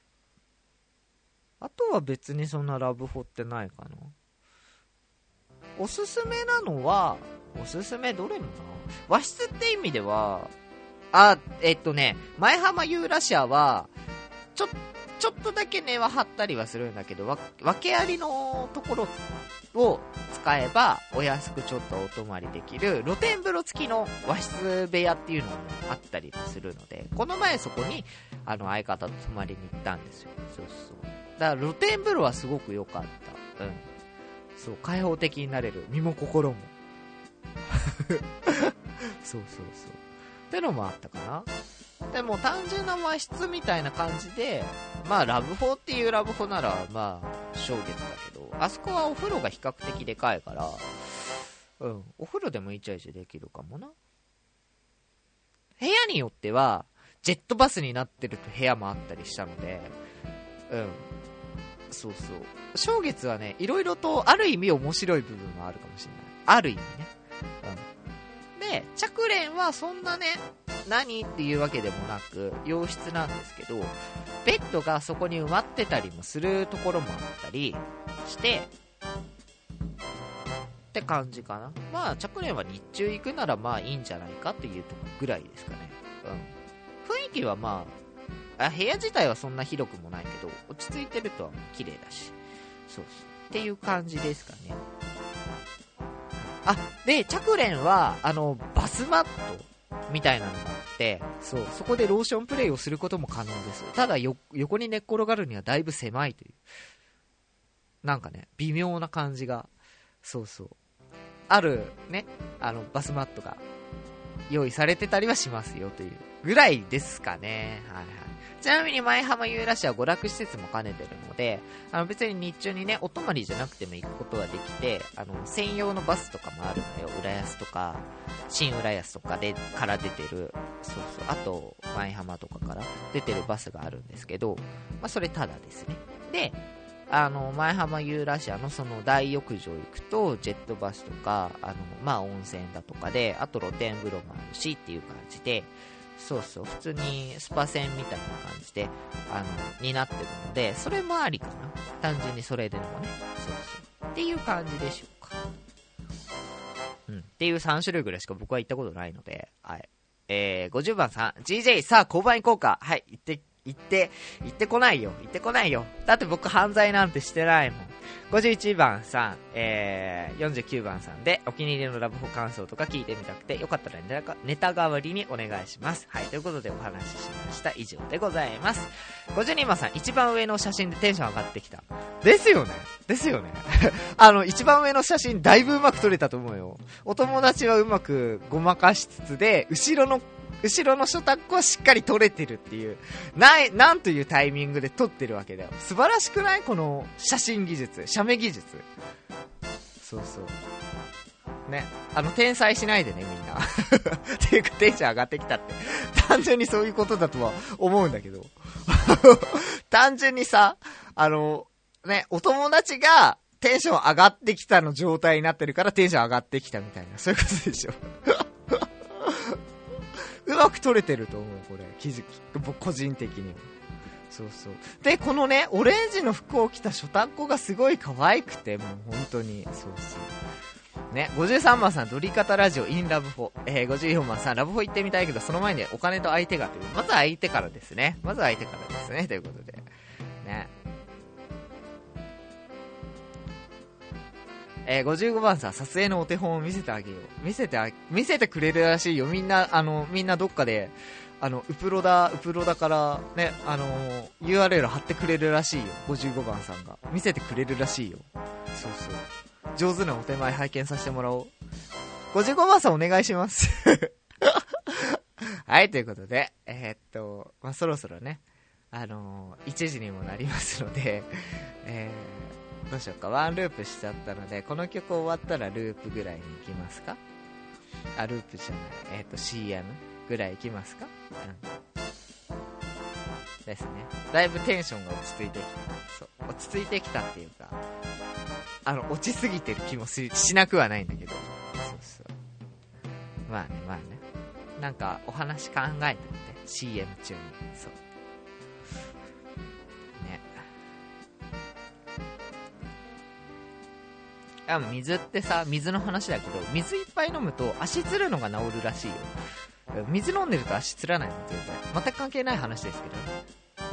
あとは別にそんなラブホってないかな。おすすめなのは、おすすめどれもな。和室って意味では、あ、えっとね、前浜ユーラシアは、ちょ、ちょっとだけ値は張ったりはするんだけど、わ、訳ありのところを使えば、お安くちょっとお泊まりできる、露天風呂付きの和室部屋っていうのもあったりするので、この前そこに、あの、相方と泊まりに行ったんですよ。そうそう。だから露天風呂はすごく良かった。うん。そう、開放的になれる。身も心も。そうそうそう。ってのもあったかな。でも単純な和室みたいな感じで、まあラブホっていうラブホならまあ正月だけど、あそこはお風呂が比較的でかいから、うん、お風呂でもイチャイチャできるかもな。部屋によってはジェットバスになってる部屋もあったりしたので、うん、そうそう。正月はね、いろいろとある意味面白い部分もあるかもしれない。ある意味ね。うん、で、着練はそんなね、何っていうわけでもなく洋室なんですけど、ベッドがそこに埋まってたりもするところもあったりしてって感じかな。まあ着練は日中行くならまあいいんじゃないかっていうとこぐらいですかね。うん、雰囲気はまあ、あ、部屋自体はそんな広くもないけど落ち着いてるとは綺麗だし、そうそうっていう感じですかね。あ、で着練はあのバスマットみたいなのがあって、そう、そこでローションプレイをすることも可能です。ただよ、横に寝っ転がるにはだいぶ狭いという。なんかね、微妙な感じが、そうそう。あるね、あの、バスマットが用意されてたりはしますよというぐらいですかね。はいはい。ちなみに前浜ユーラシアは娯楽施設も兼ねてるので、あの別に日中にね、お泊まりじゃなくても行くことはできて、あの、専用のバスとかもあるのよ。浦安とか、新浦安とかで、から出てる、そうそう、あと、前浜とかから出てるバスがあるんですけど、まあそれただですね。で、あの、前浜ユーラシアのその大浴場行くと、ジェットバスとか、あの、まあ温泉だとかで、あと露天風呂もあるしっていう感じで、そうそう、普通にスパ船みたいな感じで、あの、になってるので、それもありかな。単純にそれでもね。そうそう。っていう感じでしょうか。うん。っていうさん種類ぐらいしか僕は行ったことないので、はい。えー、ごじゅうばんさん、ジージェー、さあ、交番行こうか。はい、行って、行って、行ってこないよ。行ってこないよ。だって僕犯罪なんてしてないもん。ごじゅういちばんさん、えー、よんじゅうきゅうばんさんでお気に入りのラブホ感想とか聞いてみたくて、よかったらネタ、ネタ代わりにお願いします。はい、ということでお話ししました。以上でございます。ごじゅうにばんさん、一番上の写真でテンション上がってきた。ですよね。ですよね。あの、一番上の写真だいぶうまく撮れたと思うよ。お友達はうまくごまかしつつで、後ろの後ろのショタッコはしっかり撮れてるっていう、ない、なんというタイミングで撮ってるわけだよ。素晴らしくない？この写真技術、写メ技術。そうそう。ね。あの、天才しないでね、みんな。っていうか、テンション上がってきたって。単純にそういうことだとは思うんだけど。単純にさ、あの、ね、お友達がテンション上がってきたの状態になってるからテンション上がってきたみたいな、そういうことでしょ。うまく撮れてると思う、これ。記事、僕個人的には。そうそう。で、このね、オレンジの服を着たショタッコがすごい可愛くて、もう本当に、そうそう。ね、ごじゅうさんばんさん、ドリカタラジオインラブホ。えー、ごじゅうよんばんさん、ラブホ行ってみたいけど、その前にお金と相手がという。まず相手からですね。まず相手からですね。ということで。ね。 えー、ごじゅうごばんさん、撮影のお手本を見せてあげよう。見せてあ、見せてくれるらしいよ。みんな、あの、みんなどっかで、あの、ウプロダ、ウプロダからね、あのー、ユーアールエル 貼ってくれるらしいよ。ごじゅうごばんさんが。見せてくれるらしいよ。そうそう。上手なお手前拝見させてもらおう。ごじゅうごばんさんお願いします。はい、ということで、えー、っと、まあ、そろそろね、あのー、いちじにもなりますので、えー、どうしようか、ワンループしちゃったので、この曲終わったらループぐらいに行きますか？あ、ループじゃない、えー、っと、シーエム ぐらい行きますか？うん。ですね。だいぶテンションが落ち着いてきた。そう。落ち着いてきたっていうか、あの、落ちすぎてる気も し, しなくはないんだけど。そうそう。まあね、まあね。なんか、お話考えてみて。シーエム 中に。そう。ね。あ、水ってさ、水の話だけど、水いっぱい飲むと足つるのが治るらしいよ。水飲んでると足つらないの全然。全く関係ない話ですけどね。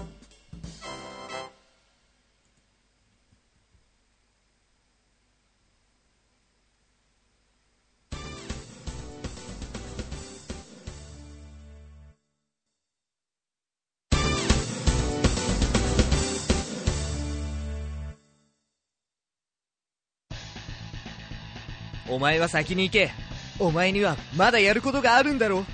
お前は先に行け。お前にはまだやることがあるんだろう。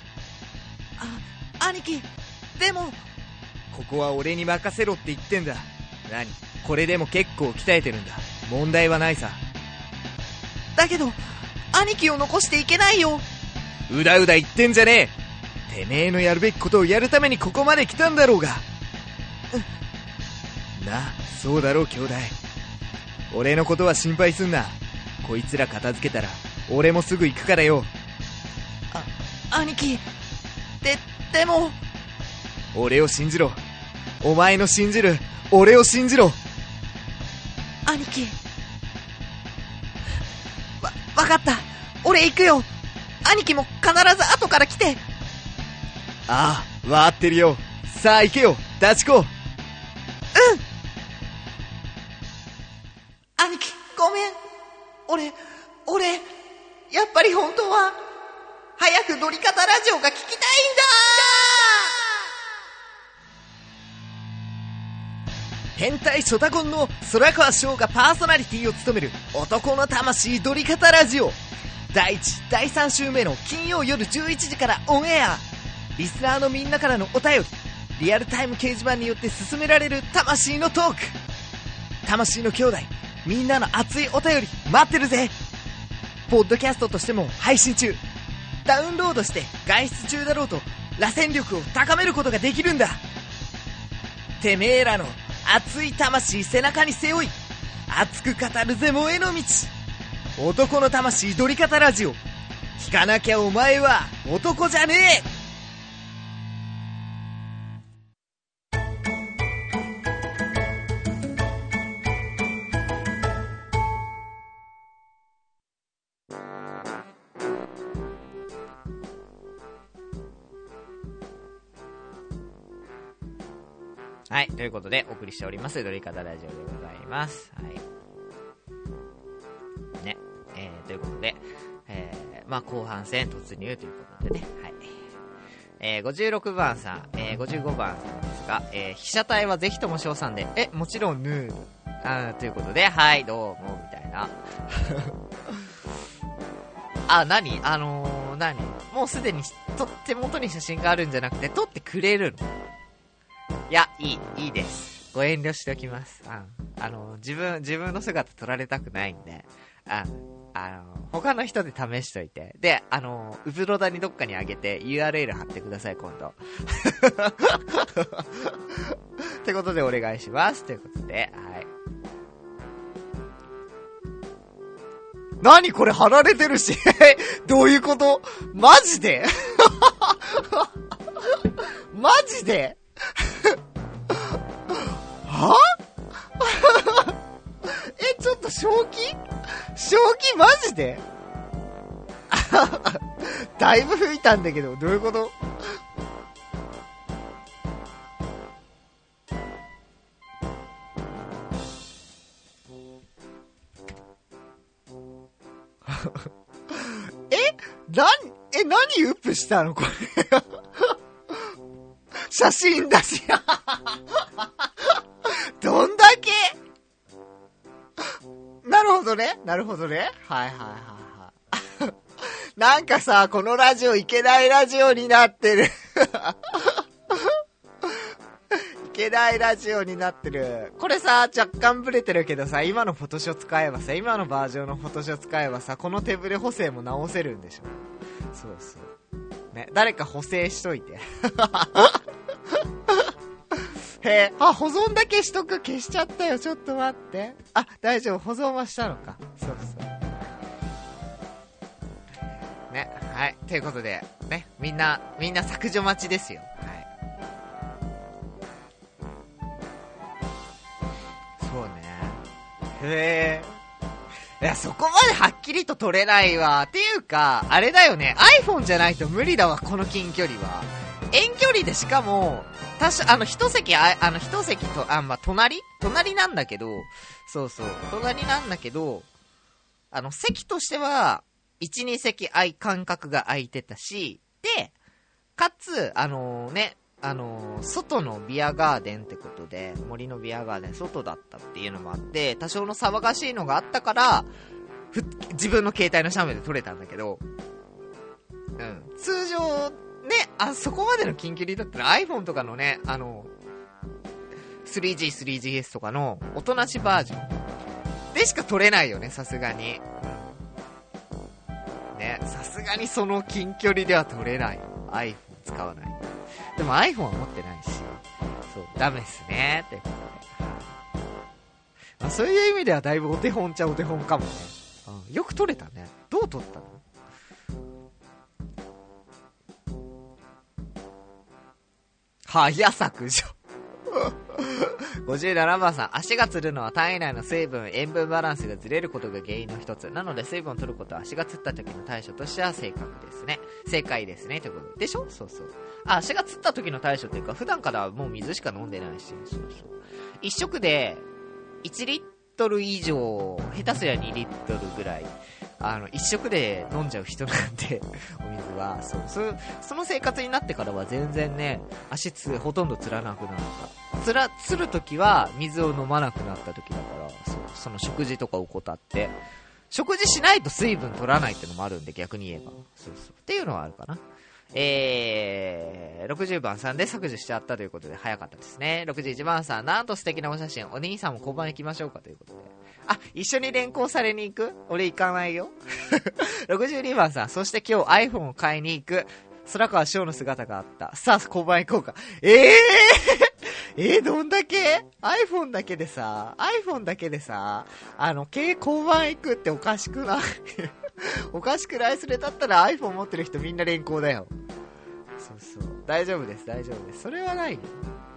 あ、兄貴、でもここは俺に任せろって言ってんだ。何？これでも結構鍛えてるんだ。問題はないさ。 だけど兄貴を残していけないよ。 うだうだ言ってんじゃねえ。てめえのやるべきことをやるためにここまで来たんだろうが。なあ、そうだろう兄弟。俺のことは心配すんな。こいつら片付けたら俺もすぐ行くからよ。 あ、兄貴、で、でも俺を信じろ。お前の信じる俺を信じろ。 兄貴、わ、わかった。俺行くよ。兄貴も必ず後から来て。 ああ、わかってるよ。さあ行けよ、ダチコ。うん。 兄貴、ごめん。俺、俺、やっぱり本当は、早くドリカタラジオが聞きたいんだ。 変態ショタコンの空川翔がパーソナリティを務める男の魂ドリカタラジオ。だいいち、だいさん週目の金曜夜じゅういちじからオンエア。リスナーのみんなからのお便り、リアルタイム掲示板によって進められる魂のトーク。魂の兄弟、みんなの熱いお便り待ってるぜ。ポッドキャストとしても配信中。ダウンロードして外出中だろうと螺旋力を高めることができるんだ。てめえらの熱い魂背中に背負い、熱く語るぜ萌えの道。男の魂ドリカタラジオ。聞かなきゃお前は男じゃねえ。 はい、ということでお送りしておりますドリカタラジオでございます。はい。ね、えー、ということで、えー、まあ後半戦突入ということでね、はい。えー、ごじゅうろくばんさん、えー、ごじゅうごばんさんですが、えー、被写体はぜひとも賞賛で、え、もちろんヌード。あー、ということで、はい、どうも、みたいな。あ、なにあのー、なにもうすでにと手元に写真があるんじゃなくて、撮ってくれるの？いや、いい、いいです。ご遠慮しておきます。ああの、自分、自分の姿撮られたくないんで、ああの、他の人で試しといて、で、あの、ウブロダにどっかにあげて ユーアールエル 貼ってください、今度。ってことでお願いします。ということで、はい。何これ貼られてるしどういうこと？マジでマジではえ、ちょっと正気正気マジでだいぶ吹いたんだけど、どういうこと？ えな、え、何ウップしたのこれ。写真だし。どんだけなるほどね。なるほどね。はいはいはいはい。なんかさ、このラジオいけないラジオになってる。いけないラジオになってる。これさ、若干ブレてるけどさ、今のフォトショー使えばさ、今のバージョンのフォトショー使えばさ、この手ブレ補正も直せるんでしょ。そうそう。ね、誰か補正しといて。へえ、あ、保存だけしとく。消しちゃったよ。ちょっと待って。あ、大丈夫。保存はしたのか。そうそう。ね、はい。ということで、ね、みんな、みんな削除待ちですよ。はい。そうね。へえ。いや、そこまではっきりと撮れないわ。っていうか、あれだよね。iPhone じゃないと無理だわ、この近距離は。遠距離でしかも、たし、あの、一席、あ、あの、一席と、あ、まあ、隣隣なんだけど、そうそう、隣なんだけど、あの、席としては、一、二席空い、間隔が空いてたし、で、かつ、あのー、ね、あのー、外のビアガーデンってことで、森のビアガーデン、外だったっていうのもあって、多少の騒がしいのがあったから、ふ、自分の携帯の写メで撮れたんだけど、うん、通常、ね、あそこまでの近距離だったら iPhone とかのね、あの スリージー、スリージーエス とかのおとなしバージョンでしか撮れないよね、さすがに。ね、さすがにその近距離では撮れない。 iPhone 使わない。でも iPhone は持ってないし、そうダメっすねってことで、まあ、そういう意味ではだいぶお手本っちゃお手本かもね、うん、よく撮れたね。どう撮ったの？はや削除。ごじゅうななばんさん、足がつるのは体内の水分、塩分バランスがずれることが原因の一つ。なので水分を取ることは足がつった時の対処としては正確ですね。正解ですね。ということでしょ？そうそう。あ、足がつった時の対処というか、普段からもう水しか飲んでないし、そうそう。一食でいちリットル以上、下手すりゃにリットルぐらい、あの、一食で飲んじゃう人なんで、お水は、そう、そう、その生活になってからは全然ね、足つ、ほとんどつらなくなった。つら、つるときは水を飲まなくなったときだから、そう、その食事とか怠って、食事しないと水分取らないってのもあるんで、逆に言えば。そうそう。っていうのはあるかな。えー、ろくじゅうばんさんで削除しちゃったということで早かったですね。ろくじゅういちばんさん、なんと素敵なお写真。お兄さんも交番行きましょうかということで。あ、一緒に連行されに行く？俺行かないよ。ろくじゅうにばんさん、そして今日 iPhone を買いに行く。空川翔の姿があった。さあ、交番行こうか。えーえー、どんだけ ?iPhone だけでさ、iPhone だけでさ、あの、交番行くっておかしくない？おかしくない？それだったら iPhone 持ってる人みんな連行だよ。そうそう。大丈夫です、大丈夫です。それはないよ。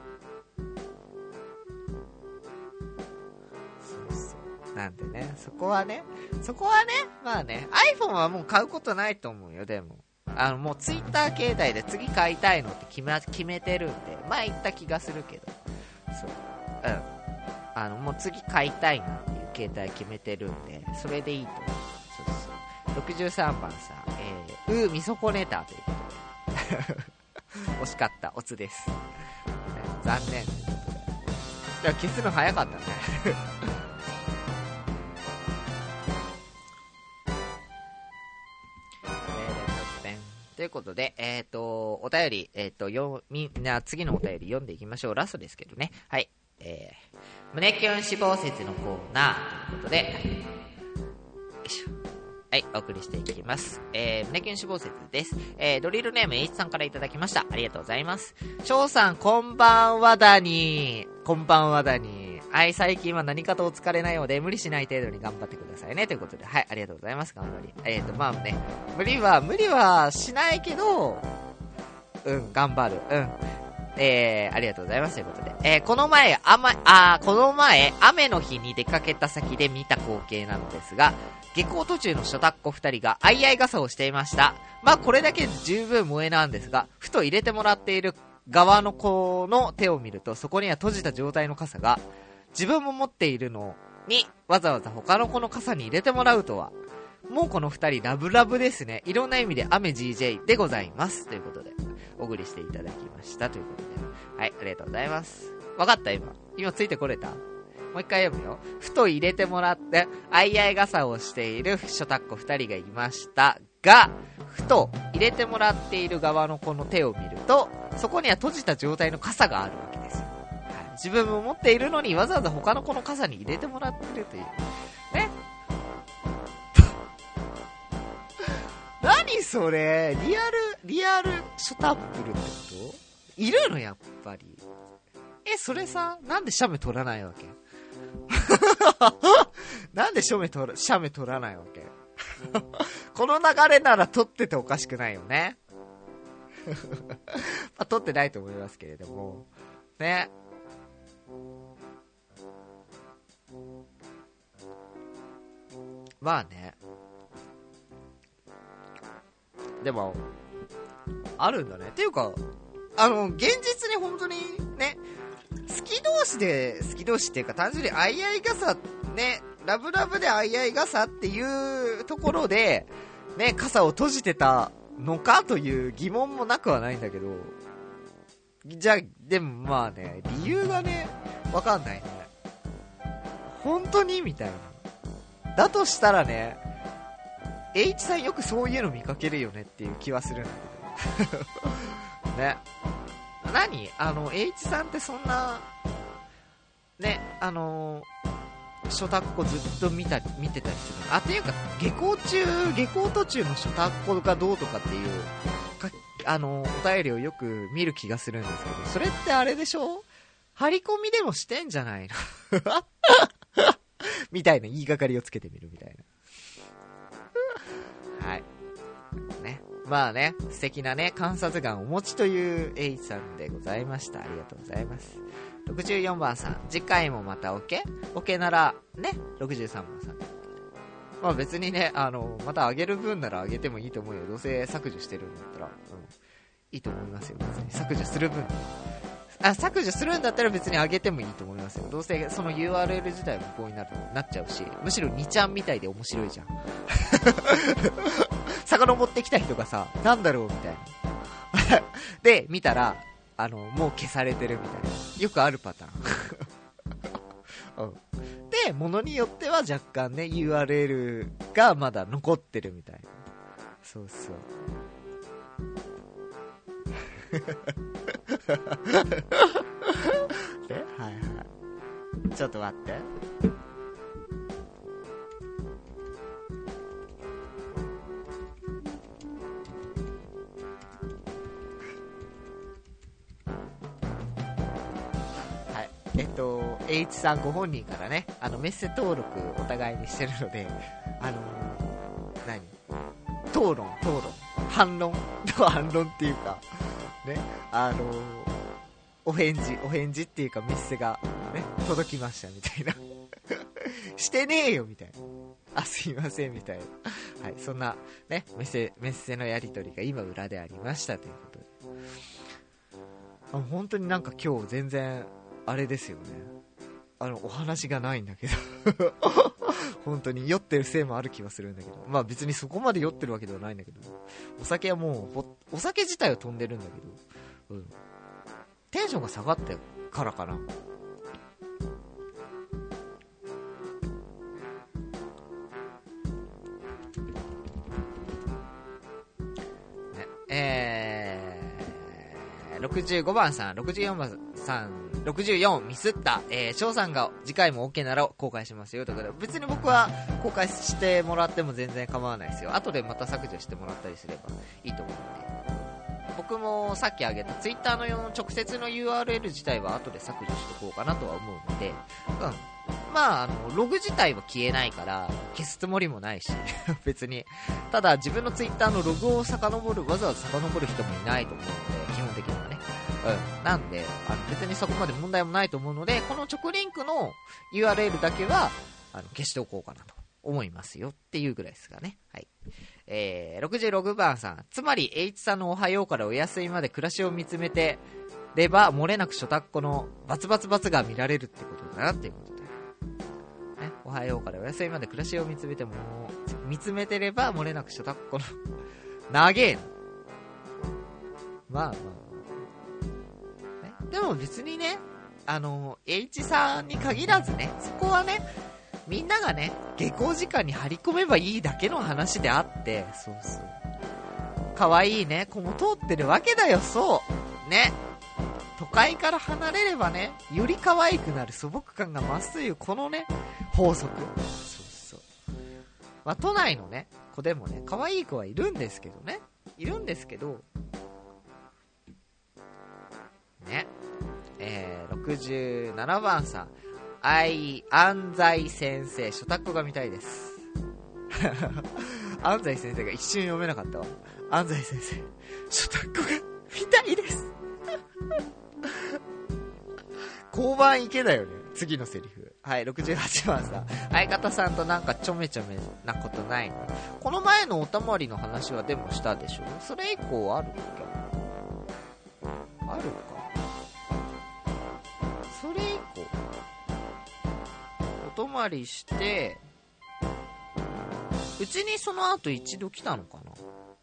そうそう。なんでね、そこはね、そこはね、まあね、iPhone はもう買うことないと思うよ、でも。あの、もう Twitter 携帯で次買いたいのって決め、決めてるんで、前言った気がするけど。そう。うん。あの、もう次買いたいなっていう携帯決めてるんで、それでいいと思う。そうそう。ろくじゅうさんばんさん、えー、うーみそこネタということで。惜しかった、オツです。残念。でも消すの早かったね。ということで、えっ、ー、と、お便り、えっ、ー、と、よ、みんな次のお便り読んでいきましょう。ラストですけどね。はい。えー、胸キュン死亡説のコーナーということで、よいしょ。はい、お送りしていきます。えー、胸キュン死亡説です。えー、ドリルネーム H さんからいただきました。ありがとうございます。翔さん、こんばんはだにー。こんばんはだにー。はい、最近は何かとお疲れないようで、無理しない程度に頑張ってくださいね。ということで、はい、ありがとうございます。頑張り。えーと、まあね、無理は、無理はしないけど、うん、頑張る。うん。えー、ありがとうございます。ということで。えー、この前、あま、あー、この前、雨の日に出かけた先で見た光景なのですが、下校途中の初タッコ二人が相合い傘をしていました。まあ、これだけで十分萌えなんですが、ふと入れてもらっている側の子の手を見ると、そこには閉じた状態の傘が、自分も持っているのに、わざわざ他の子の傘に入れてもらうとは、 もうこの二人ラブラブですね。いろんな意味でアメ ジージェー でございます。ということで、お送りしていただきましたということで。はい、ありがとうございます。わかった今。今ついてこれた？もう一回読むよ。ふと入れてもらって、相合い傘をしている初タッコ二人がいましたが、ふと入れてもらっている側のこの手を見ると、そこには閉じた状態の傘があるわけですよ。はい、自分も持っているのにわざわざ他の子の傘に入れてもらってるという。ね。何それ？リアル、リアルショタップルってこといるのやっぱり。え、それさ、なんで写メ撮らないわけなんで写メ撮ら、写メ撮らないわけこの流れなら撮ってておかしくないよね。まあ、撮ってないと思いますけれども。ね。まあね。でも、あるんだね。っていうか、あの、現実に本当にね、好き同士で、好き同士っていうか単純に相合い傘、ね、ラブラブで相合い傘っていうところで、ね、傘を閉じてたのかという疑問もなくはないんだけど、じゃあ、でもまあね、理由がね、わかんないね。本当にみたいな。だとしたらね、H さんよくそういうの見かけるよねっていう気はするんだけど。ね。何あの、H さんってそんな、ね、あのー、初タッコずっと見たり、見てたりするの。あ、っていうか、下校中、下校途中の初タッコがどうとかっていう、かあのー、お便りをよく見る気がするんですけど、それってあれでしょ？張り込みでもしてんじゃないのみたいな言いがかりをつけてみるみたいな。はい。ね。まあね、素敵なね、観察眼をお持ちという H さんでございました。ありがとうございます。ろくじゅうよんばんさん、次回もまた OK？OK OK なら、ね、ろくじゅうさんばんさん。まあ別にね、あの、また上げる分なら上げてもいいと思うよ。どうせ削除してるんだったら、うん、いいと思いますよ。別に削除する分。あ、削除するんだったら別に上げてもいいと思いますよ。どうせその ユーアールエル 自体無効になるなっちゃうし、むしろにちゃんみたいで面白いじゃん。遡ってきた人がさ、なんだろうみたいな。で、見たら、あの、もう消されてるみたいな。よくあるパターン。うん。で、ものによっては若干ね、ユーアールエル がまだ残ってるみたいな。そうそう。で、はいはい。ちょっと待って。はい。えっと、H さんご本人からね、あの、メッセ登録お互いにしてるので、あのー、何討論、討論。反論反論っていうか、ね、あのー、お返事、お返事っていうかメッセが、ね、届きましたみたいな。してねえよみたいな。あ、すいませんみたいな。はい、そんな、ね、メッセ、メッセのやり取りが今裏でありましたということで。あ、本当になんか今日全然、あれですよね。あの、お話がないんだけど。本当に酔ってるせいもある気はするんだけど。まあ別にそこまで酔ってるわけではないんだけど。お酒はもう、お酒自体は飛んでるんだけど。うん。テンションが下がってからかな。ね、えー、ろくじゅうごばんさん、ろくじゅうよんばんさん、ろくじゅうよんミスった、えー、翔さんが次回も OK なら公開しますよということで、別に僕は公開してもらっても全然構わないですよ。後でまた削除してもらったりすればいいと思うんで。僕もさっき挙げたツイッターの直接の ユーアールエル 自体は後で削除しておこうかなとは思うので、うん。まあ、あの、ログ自体は消えないから、消すつもりもないし、別に。ただ、自分のツイッターのログを遡る、わざわざ遡る人もいないと思うので、基本的にはね。うん。なんで、あの、別にそこまで問題もないと思うので、この直リンクの ユーアールエル だけは、あの、消しておこうかなと思いますよっていうぐらいですかね。はい。えー、ろくじゅうろくばんさん。つまり、H さんのおはようからお休みまで暮らしを見つめてれば、漏れなく初タッコのバツバツバツが見られるってことだなっていうことで。ね、おははようからお休みまで暮らしを見つめても、見つめてれば漏れなく初タッコの、長えな。まあまあ。ね、でも別にね、あの、H さんに限らずね、そこはね、みんながね、下校時間に張り込めばいいだけの話であって、そうそう。可愛いね、子も通ってるわけだよ、そう。ね。都会から離れればね、より可愛くなる素朴感が増すというこのね、法則。そうそう。まあ、都内のね、子でもね、可愛い子はいるんですけどね。いるんですけど、ね。えー、ろくじゅうななばんさん。愛、安西先生、初タッコが見たいです。安西先生が一瞬読めなかったわ。安西先生、初タッコが見たいです。交番行けだよね、次のセリフ。はい、ろくじゅうはちばんさん。相方さんとなんかちょめちょめなことないの？この前のおたまりの話はでもしたでしょ？それ以降あるっけ？あるか。それ以降お泊まりして、うちにその後一度来たのかな。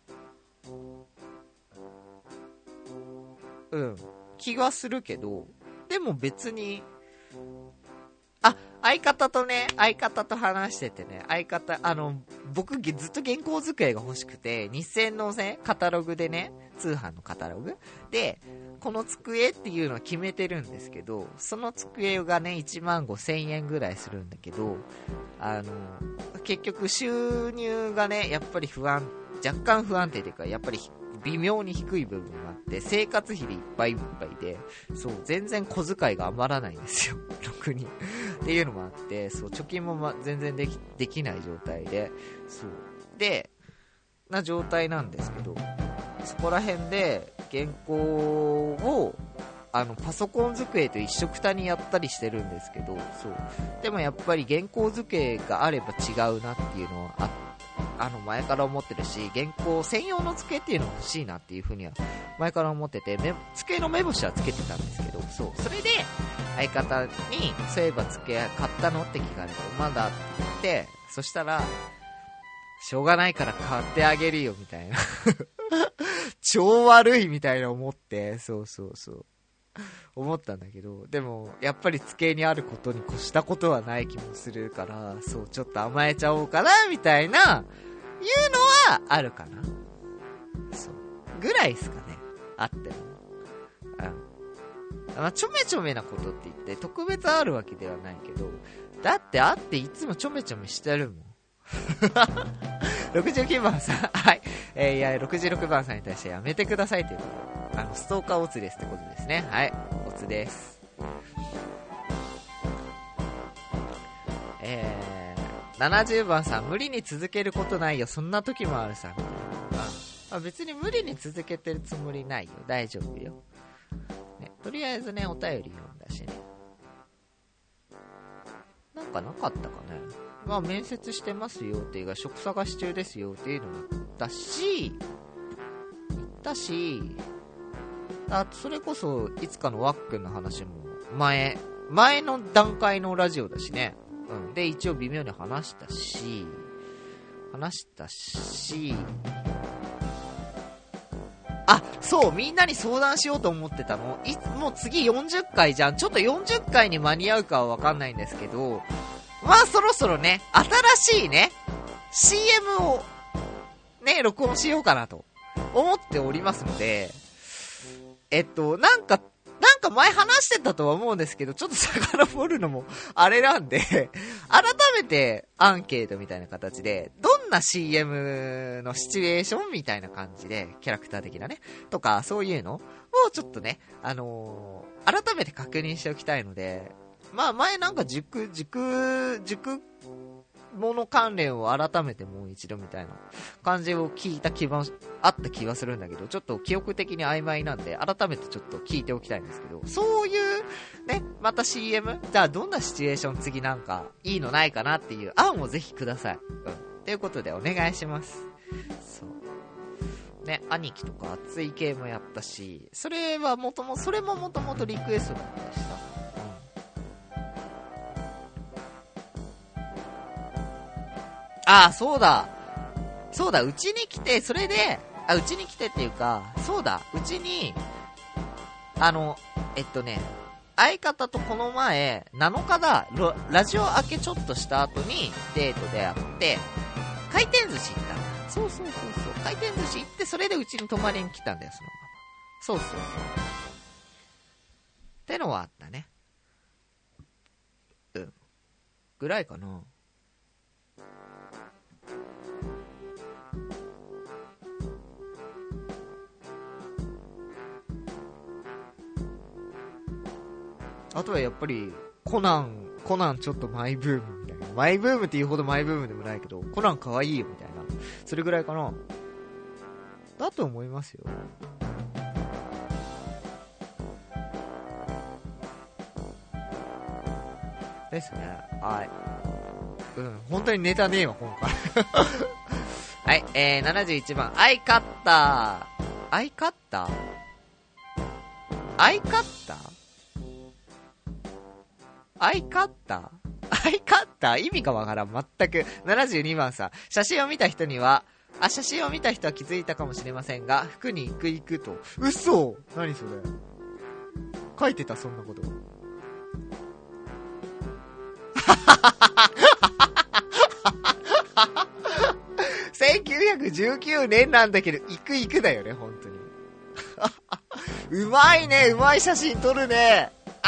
うん、気がするけど、でも別に、あ、相方とね、相方と話しててね、相方、あの、僕ずっと原稿机が欲しくて、日銭のね、カタログでね、通販のカタログで、この机っていうのは決めてるんですけど、その机がね、いちまんごせんえんぐらいするんだけど、あの、結局収入がね、やっぱり不安、若干不安定というか、やっぱり微妙に低い部分があって、生活費でいっぱいいっぱいで、そう、全然小遣いが余らないんですよ、ろくに。っていうのもあって、そう、貯金も、ま、全然でき、できない状態で、そう。で、な状態なんですけど、そこら辺で、原稿を、あの、パソコン机と一緒くたにやったりしてるんですけど、そう。でもやっぱり原稿机があれば違うなっていうのはあって、あの前から思ってるし、原稿専用の机っていうのが欲しいなっていう風には前から思ってて、机の目星はつけてたんですけど、そう、それで相方にそういえば机買ったのって聞かれて、まだって言って、そしたらしょうがないから買ってあげるよみたいな超悪いみたいな思って、そうそうそう思ったんだけど、でもやっぱり机にあることに越したことはない気もするから、そうちょっと甘えちゃおうかなみたいないうのはあるかな。そうぐらいですかね、あっても。うん、まあ、ちょめちょめなことって言って特別あるわけではないけど、だってあっていつもちょめちょめしてるもん。ろくじゅうきゅうばんさん、はい、えー、いやろくじゅうろくばんさんに対してやめてくださいということで、あのストーカーオツですってことですね。はい、オツです。えー、ななじゅうばんさん、無理に続けることないよ、そんな時もあるさん。あ、別に無理に続けてるつもりないよ、大丈夫よ、ね、とりあえずねお便り読んだしね。なんかなかったかね。まあ面接してますよっていうか、職探し中ですよっていうのも言ったし、言ったし、あ、それこそいつかのワックンの話も前前の段階のラジオだしね。うん。で一応微妙に話したし、話したし、あ、そう、みんなに相談しようと思ってたの。いもう次よんじゅっかいじゃん。ちょっとよんじゅっかいに間に合うかはわかんないんですけど、まあそろそろね、新しいね シーエム をね録音しようかなと思っておりますので、えっとなんかなんか前話してたとは思うんですけど、ちょっと遡るのもあれなんで改めてアンケートみたいな形で、どんな シーエム のシチュエーションみたいな感じで、キャラクター的なねとかそういうのをちょっとね、あのー、改めて確認しておきたいので、まあ前なんか塾、塾、塾もの関連を改めてもう一度みたいな感じを聞いた気は、あった気はするんだけど、ちょっと記憶的に曖昧なんで、改めてちょっと聞いておきたいんですけど、そういうね、また シーエム？ じゃあどんなシチュエーション次なんかいいのないかなっていう案をぜひください。うん。ということでお願いします。そう。ね、兄貴とか熱い系もやったし、それはもとも、それももともとリクエストだったしさ。 ああ、そうだ。そうだ、うちに来て、それで、あ、うちに来てっていうか、そうだ、うちに、あの、えっとね、相方とこの前、なのかだ、ラジオ明けちょっとした後にデートで会って、回転寿司行ったんだ。そうそうそうそう。回転寿司行って、それでうちに泊まりに来たんだよ、そのまま。そうそうそう。ってのはあったね。うん。ぐらいかな。あとはやっぱり、コナン、コナンちょっとマイブームみたいな。マイブームって言うほどマイブームでもないけど、コナン可愛いよみたいな。それぐらいかな。だと思いますよ。ですね。はい。うん、本当にネタねえわ、今回。はい、えー、ななじゅういちばん、アイカッター。アイカッターアイカッターアイカッターアイカッター意味がわからん、全く。ななじゅうにばんさん、写真を見た人には、あ、写真を見た人は気づいたかもしれませんが、服に行く行くと。嘘何それ書いてた、そんなこと。せんきゅうひゃくじゅうきゅうねんなんだけど、行く行くだよね、本当に。うまいね、うまい写真撮るね。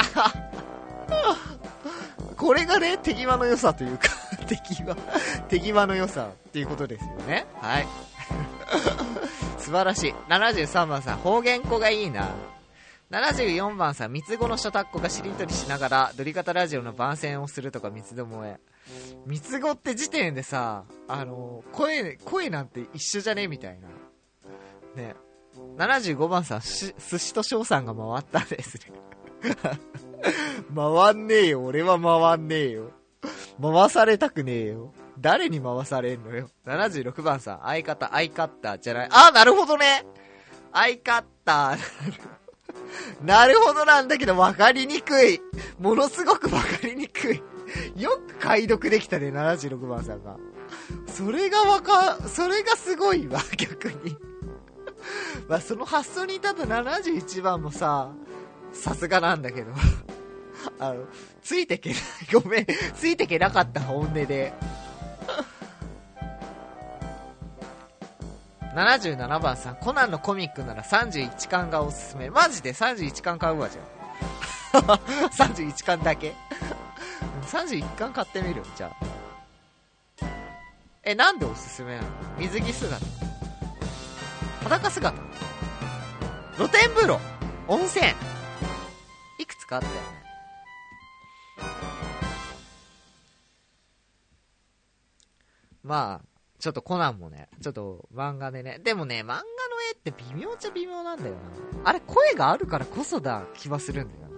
これがね、手際の良さというか、手際、手際の良さっていうことですよね。はい。素晴らしい。ななじゅうさんばんさん、方言語がいいな。ななじゅうよんばんさん、三つ子の諸タッコがしりとりしながら、ドリカタラジオの番宣をするとか三つどもえ。三つ子って時点でさ、あの、声、声なんて一緒じゃねみたいな。ね。ななじゅうごばんさん、すしとしょうさんが回ったんですね。回んねえよ、俺は回んねえよ。回されたくねえよ。誰に回されんのよ。ななじゅうろくばんさん、相方、アイカッターじゃない。あ、なるほどね。アイカッター。なるほどなんだけど、わかりにくい。ものすごくわかりにくい。よく解読できたね、ななじゅうろくばんさんが。それがわか、それがすごいわ、逆に。まあ、その発想に至ったななじゅういちばんもさ、さすがなんだけど。あの、ついてけない。ごめん。ついてけなかった、本音で。ななじゅうななばんさん、コナンのコミックならさんじゅういっかんがおすすめ。マジでさんじゅういっかん買うわ、じゃん。さんじゅういっかんだけ。さんじゅういっかん買ってみるじゃあ。え、なんでおすすめなの？水着姿。裸姿。露天風呂。温泉。いくつかあったよね。まあ、ちょっとコナンもね、ちょっと漫画でね。でもね、漫画の絵って微妙っちゃ微妙なんだよな。あれ、声があるからこそだ気はするんだよ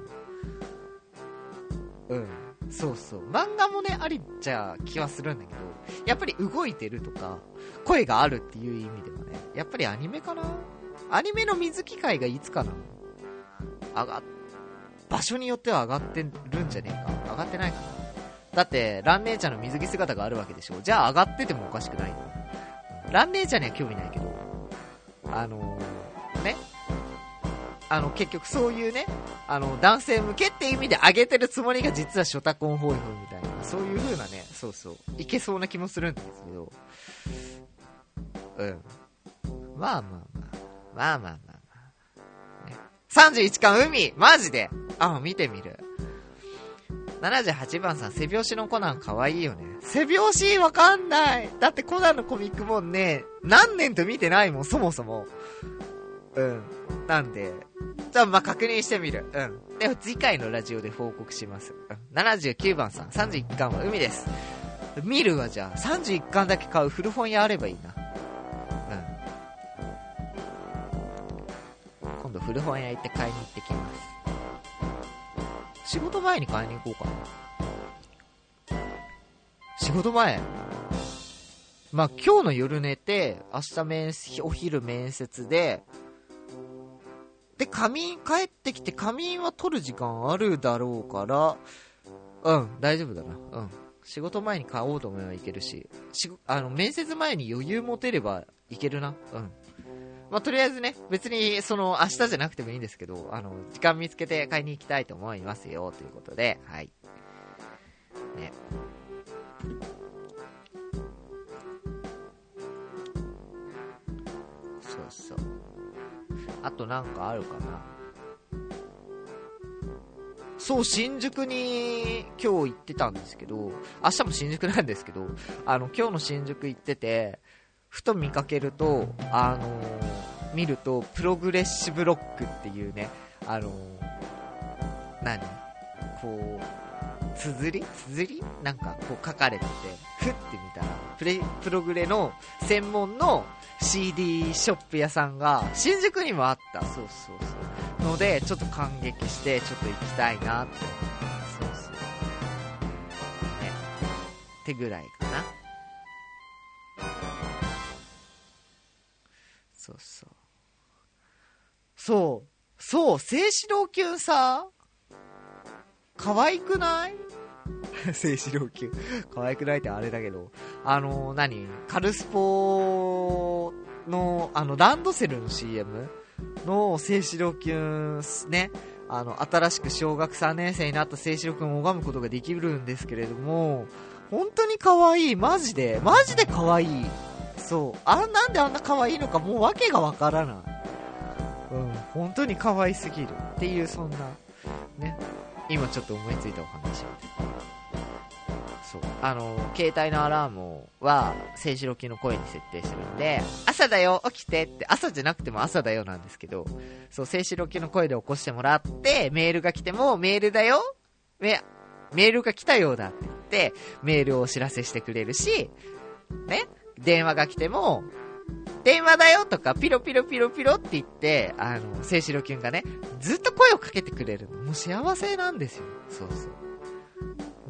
な。うん。そうそう。漫画もね、ありっちゃ気はするんだけど、やっぱり動いてるとか、声があるっていう意味ではね、やっぱりアニメかな？アニメの水機会がいつかな？上がっ、場所によっては上がってるんじゃねえか？上がってないかな？だって、ラン姉ちゃんの水着姿があるわけでしょ。じゃあ上がっててもおかしくない。ラン姉ちゃんには興味ないけど、あのー、ね。あの、結局そういうね、あの、男性向けって意味で上げてるつもりが実はショタコンホイホイみたいな、そういう風なね、そうそう、いけそうな気もするんですけど、うん。まあまあまあ、まあまあまあまあ。ね、さんじゅういちかん海マジであ、見てみる。ななじゅうはちばんさん、背拍子のコナンかわいいよね。背拍子わかんない。だってコナンのコミックもね、何年と見てないもん、そもそも。うん。なんで、じゃあまあ確認してみる。うん。で、次回のラジオで報告します。うん。ななじゅうきゅうばんさん、さんじゅういっかんは海です。見るわ、じゃあ。さんじゅういっかんだけ買う古本屋あればいいな。うん。今度古本屋行って買いに行ってきます。仕事前に買いに行こうかな。仕事前まあ、今日の夜寝て、明日面、お昼面接で、で、仮眠、帰ってきて仮眠は取る時間あるだろうから、うん、大丈夫だな。うん。 仕事前に買おうと思えばいけるし、しあの、面接前に余裕持てればいけるな。うん。まあ、とりあえずね、別に、その、明日じゃなくてもいいんですけど、あの、時間見つけて買いに行きたいと思いますよ、ということで、はい。ね。そうそう。あとなんかあるかな。そう、新宿に今日行ってたんですけど、明日も新宿なんですけど、あの、今日の新宿行ってて、ふと見かけると、あのー、見ると、プログレッシブロックっていうね、あのー、何こう、綴り綴りなんかこう書かれてて、ふって見たら、プレ、プログレの専門の シーディー ショップ屋さんが、新宿にもあった。そうそうそう。ので、ちょっと感激して、ちょっと行きたいなって思って。そうそう。ね。ってぐらいかな。そうそう。そう。そう、静止老キさ、可愛くない静止老キ可愛くないってあれだけど、あのー、何カルスポの、あの、ランドセルの シーエム の静止老キね、あの、新しく小学さんねん生になった静止老キを拝むことができるんですけれども、本当に可愛い。マジで。マジで可愛い。そう。あ、なんであんな可愛いのかもう訳がわからない。うん。本当に可愛すぎる。っていう、そんな、ね。今ちょっと思いついたお話。そう。あの、携帯のアラームは、静止老キの声に設定してるんで、朝だよ、起きてって、朝じゃなくても朝だよなんですけど、そう、静止老キの声で起こしてもらって、メールが来ても、メールだよメ、メールが来たようだって言って、メールをお知らせしてくれるし、ね、電話が来ても、電話だよとか、ピロピロピロピロって言って、あの、静止老キがね、ずっと声をかけてくれるの。もう幸せなんですよ。そうそう。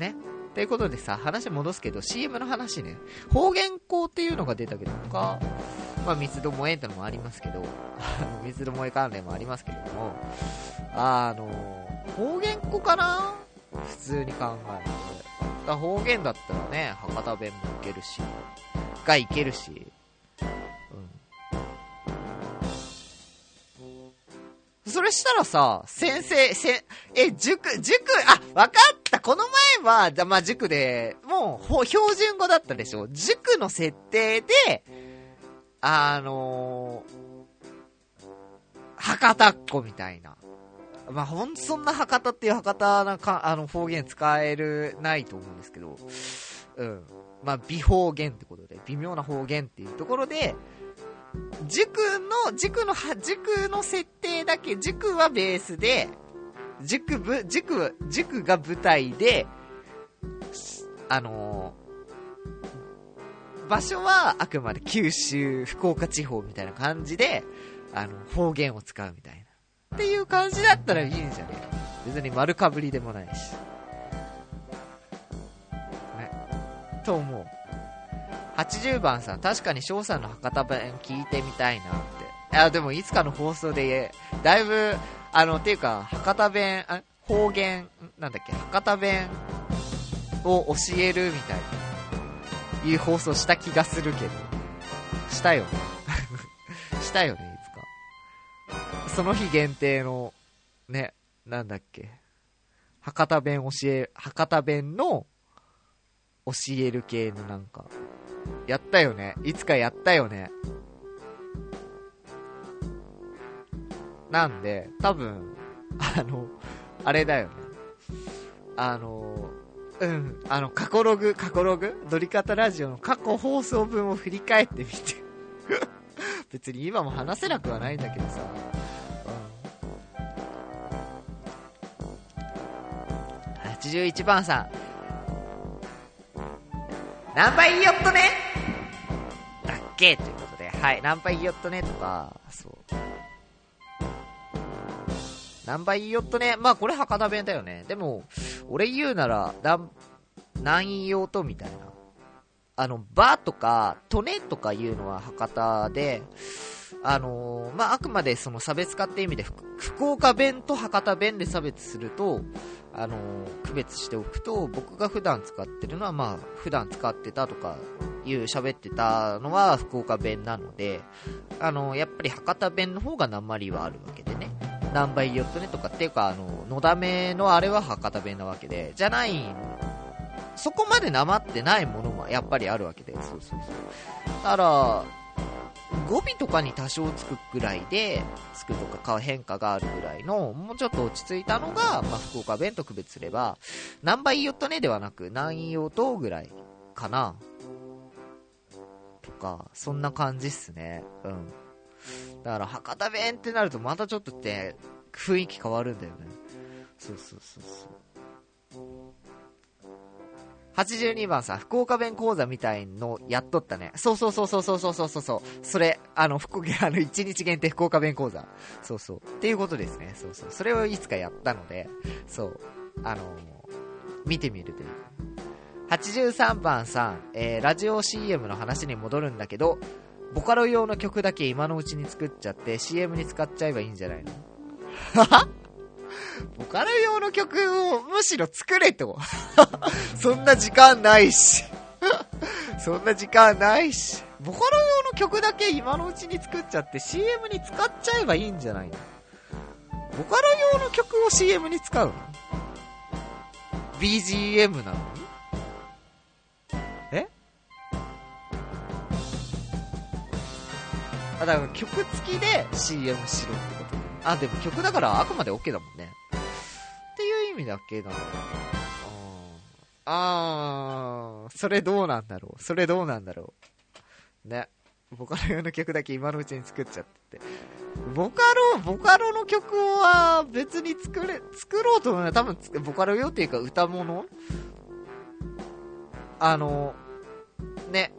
ね。ということでさ、話戻すけど、シーエム の話ね、方言校っていうのが出たけど、他、まあ、三つどもえってのもありますけど、三つどもえ関連もありますけれども、あの、方言校かな普通に考えて。だ方言だったらね、博多弁もいけるし、がいけるし、それしたらさ、先生、せ、え、塾、塾、あ、わかったこの前は、まあ、塾で、もう、標準語だったでしょ塾の設定で、あのー、博多っ子みたいな。まあ、ほんとそんな博多っていう博多なか、あの、方言使える、ないと思うんですけど、うん。まあ、微方言ってことで、微妙な方言っていうところで、塾の、塾の、塾の設定だけ、塾はベースで、塾部、塾、塾が舞台で、あのー、場所はあくまで九州、福岡地方みたいな感じで、あの、方言を使うみたいな。っていう感じだったらいいんじゃねえ別に丸かぶりでもないし。ね。と思う。はちじゅうばんさん、確かに翔さんの博多弁聞いてみたいなって。いや、でもいつかの放送で、だいぶ、あの、っていうか、博多弁、あ、方言、なんだっけ、博多弁を教えるみたいな、いう放送した気がするけど。したよね。したよね、いつか。その日限定の、ね、なんだっけ。博多弁教え、博多弁の教える系のなんか、やったよね。いつかやったよね。なんで、多分、あの、あれだよね。あの、うん、あの、過去ログ、過去ログドリカタラジオの過去放送分を振り返ってみて。別に今も話せなくはないんだけどさ。うん、はちじゅういちばんさん。ナンパいいよっとねだっけということで、はい、ナンパいいよっとねとか、そう。ナンパいいよっとね、まあこれ博多弁だよね。でも、俺言うなら、なん、なんよとみたいな。あの、ばとか、とねとか言うのは博多で、あのー、まああくまでその差別化って意味で、福岡弁と博多弁で差別すると、 あの区別しておくと、僕が普段使ってるのはまあ普段使ってたとかいう喋ってたのは福岡弁なので、あのやっぱり博多弁の方が訛りはあるわけでね、何倍よっとねとかっていうか、あののだめのあれは博多弁なわけで、じゃないそこまで訛ってないものもやっぱりあるわけで、そうそうそう。だから語尾とかに多少つくくらいで、つくとか変化があるぐらいの、もうちょっと落ち着いたのが、まあ、福岡弁と区別すれば、何倍よっとねではなく、何よとぐらいかな。とか、そんな感じっすね。うん。だから、博多弁ってなるとまたちょっとって、雰囲気変わるんだよね。そうそうそうそう。はちじゅうにばんさん、福岡弁講座みたいのやっとったね。そうそうそうそうそうそうそうそう。それ、あの、福岡、あの、いちにち限定福岡弁講座。そうそう。っていうことですね。そうそう。それをいつかやったので、そう。あのー、見てみるという。はちじゅうさんばんさん、えー、ラジオ シーエム の話に戻るんだけど、ボカロ用の曲だけ今のうちに作っちゃって シーエム に使っちゃえばいいんじゃないの？ははボカロ用の曲をむしろ作れとそんな時間ないしそんな時間ないしボカロ用の曲だけ今のうちに作っちゃって シーエム に使っちゃえばいいんじゃないの？ボカロ用の曲を シーエム に使うの？ ビージーエム なのに？え？あ、だから曲付きで シーエム しろってこと。あ、でも曲だからあくまで OK だもんね。っていう意味だけなの。あー、それどうなんだろう。それどうなんだろう。ね。ボカロ用の曲だけ今のうちに作っちゃってて。ボカロ、ボカロの曲は別に作れ、作ろうと思うのは多分、ボカロ用っていうか歌物？あの、ね。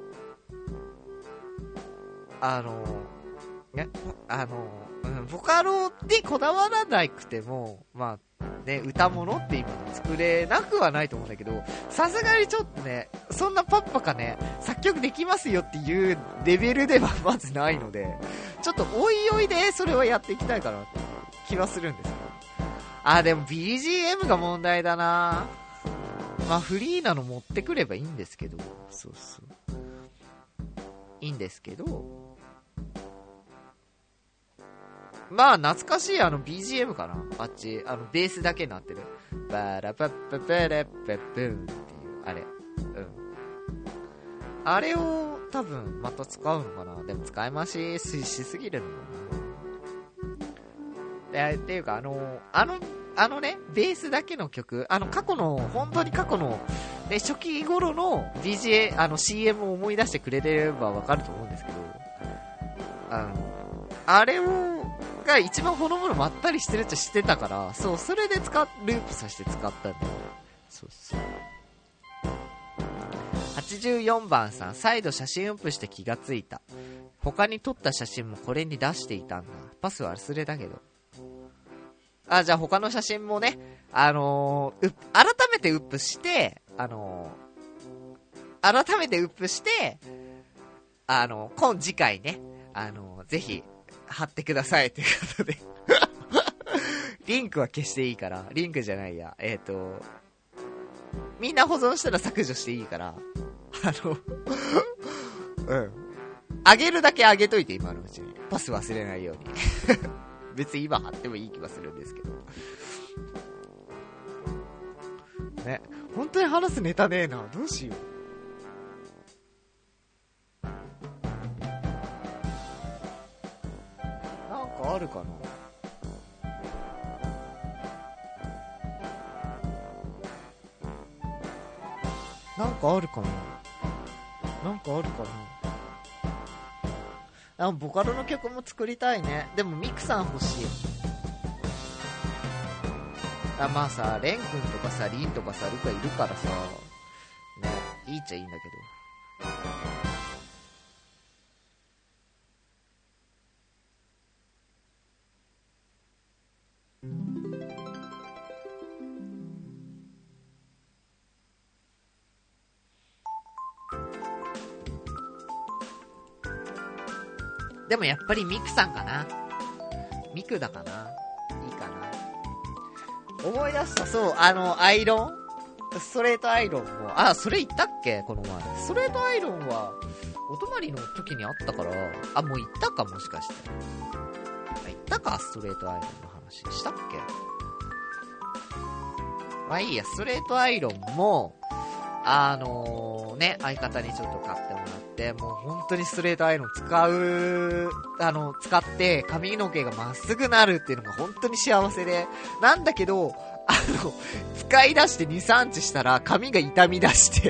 あの、ね、あの、うん、ボカロにこだわらなくても、まあ、ね、歌物って意味で作れなくはないと思うんだけど、さすがにちょっとね、そんなパッパかね、作曲できますよっていうレベルではまずないので、ちょっとおいおいでそれはやっていきたいかなって気はするんですけど。あ、でも ビージーエム が問題だな。まあフリーなの持ってくればいいんですけど、そうそう。いいんですけど、まあ懐かしいあの ビージーエム かな、あっち、あのベースだけになってるバラパッパパラッパップンっていうあれ、うん、あれを多分また使うのかな。でも使い回ししすぎるのかな。っていうかあのあのあのねベースだけの曲、あの過去の本当に過去ので初期頃の ディージェー あの シーエム を思い出してくれればわかると思うんですけど、あのあれをが一番ほのぼのまったりしてるっちゃしてたから、そう、それで使っループさせて使ったんだよ。そうそう。はちじゅうよんばんさん、再度写真アップして気がついた。他に撮った写真もこれに出していたんだ。パスは忘れたけど。あ、じゃあ他の写真もね、あのー、改めてウップして、あのー、改めてウップして、あのー、今次回ね、あのー、ぜひ、貼ってくださいということでリンクは消していいから、リンクじゃないや、えっと、みんな保存したら削除していいから、あの、うん。あげるだけあげといて、今のうちに。パス忘れないように。別に今貼ってもいい気はするんですけど。ね、本当に話すネタねえな。どうしよう。あるかな。なんかあるかな。なんかあるかな。あ、ボカロの曲も作りたいね。でもミクさん欲しい。あ、まあさ、レン君とかさ、リンとかさ、ルカいるからさ、ね、いいっちゃいいんだけど。でもやっぱりミクさんかな。ミクだかな。いいかな。 思い出した。そう、あの、アイロンストレートアイロンも、あ、それ言ったっけこの前。ストレートアイロンは、お泊まりの時にあったから、あ、もう言ったかもしかして。あ、言ったかストレートアイロンの話。したっけまあいいや、ストレートアイロンも、あのー、ね、相方にちょっと買ってもらって、もう本当にストレートアイロン使う、あの、使って髪の毛がまっすぐなるっていうのが本当に幸せで、なんだけど、あの、使い出してに、さんにちしたら髪が痛み出して、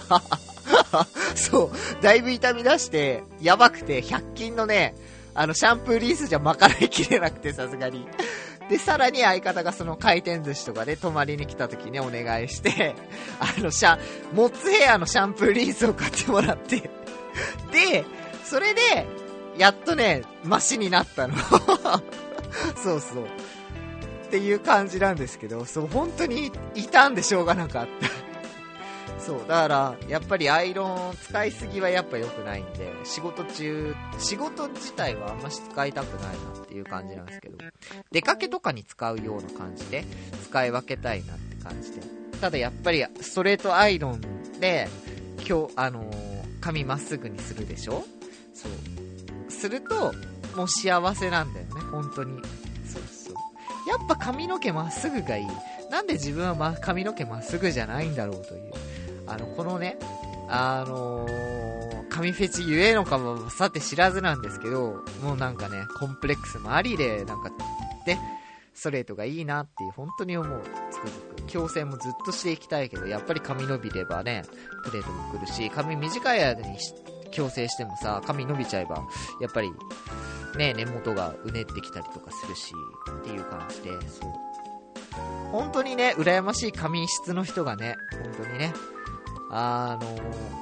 そう、だいぶ痛み出して、やばくて、ひゃく均のね、あの、シャンプーリースじゃ賄いきれなくて、さすがに。で、さらに相方がその回転寿司とかで泊まりに来た時にお願いして、あの、シャン、モッツヘアのシャンプーリースを買ってもらって、で、それで、やっとね、マシになったの。そうそう。っていう感じなんですけど、そう、本当に傷んでしょうがなかった。そう、だから、やっぱりアイロン使いすぎはやっぱ良くないんで、仕事中、仕事自体はあんまし使いたくないなっていう感じなんですけど、出かけとかに使うような感じで、使い分けたいなって感じで。ただやっぱり、ストレートアイロンで、今日、あのー、髪まっすぐにするでしょ？そう。すると、もう幸せなんだよね、本当に。そうそう。やっぱ髪の毛まっすぐがいい。なんで自分は、ま、髪の毛まっすぐじゃないんだろうという。あの、このね、あのー、髪フェチゆえのかもさて知らずなんですけど、もうなんかね、コンプレックスもありで、なんか、ね、ストレートがいいなっていう、本当に思う。つくづく。矯正もずっとしていきたいけど、やっぱり髪伸びればね、プレートも来るし、髪短い間に矯正してもさ、髪伸びちゃえば、やっぱり、ね、根元がうねってきたりとかするし、っていう感じで、そう。本当にね、羨ましい髪質の人がね、本当にね、あの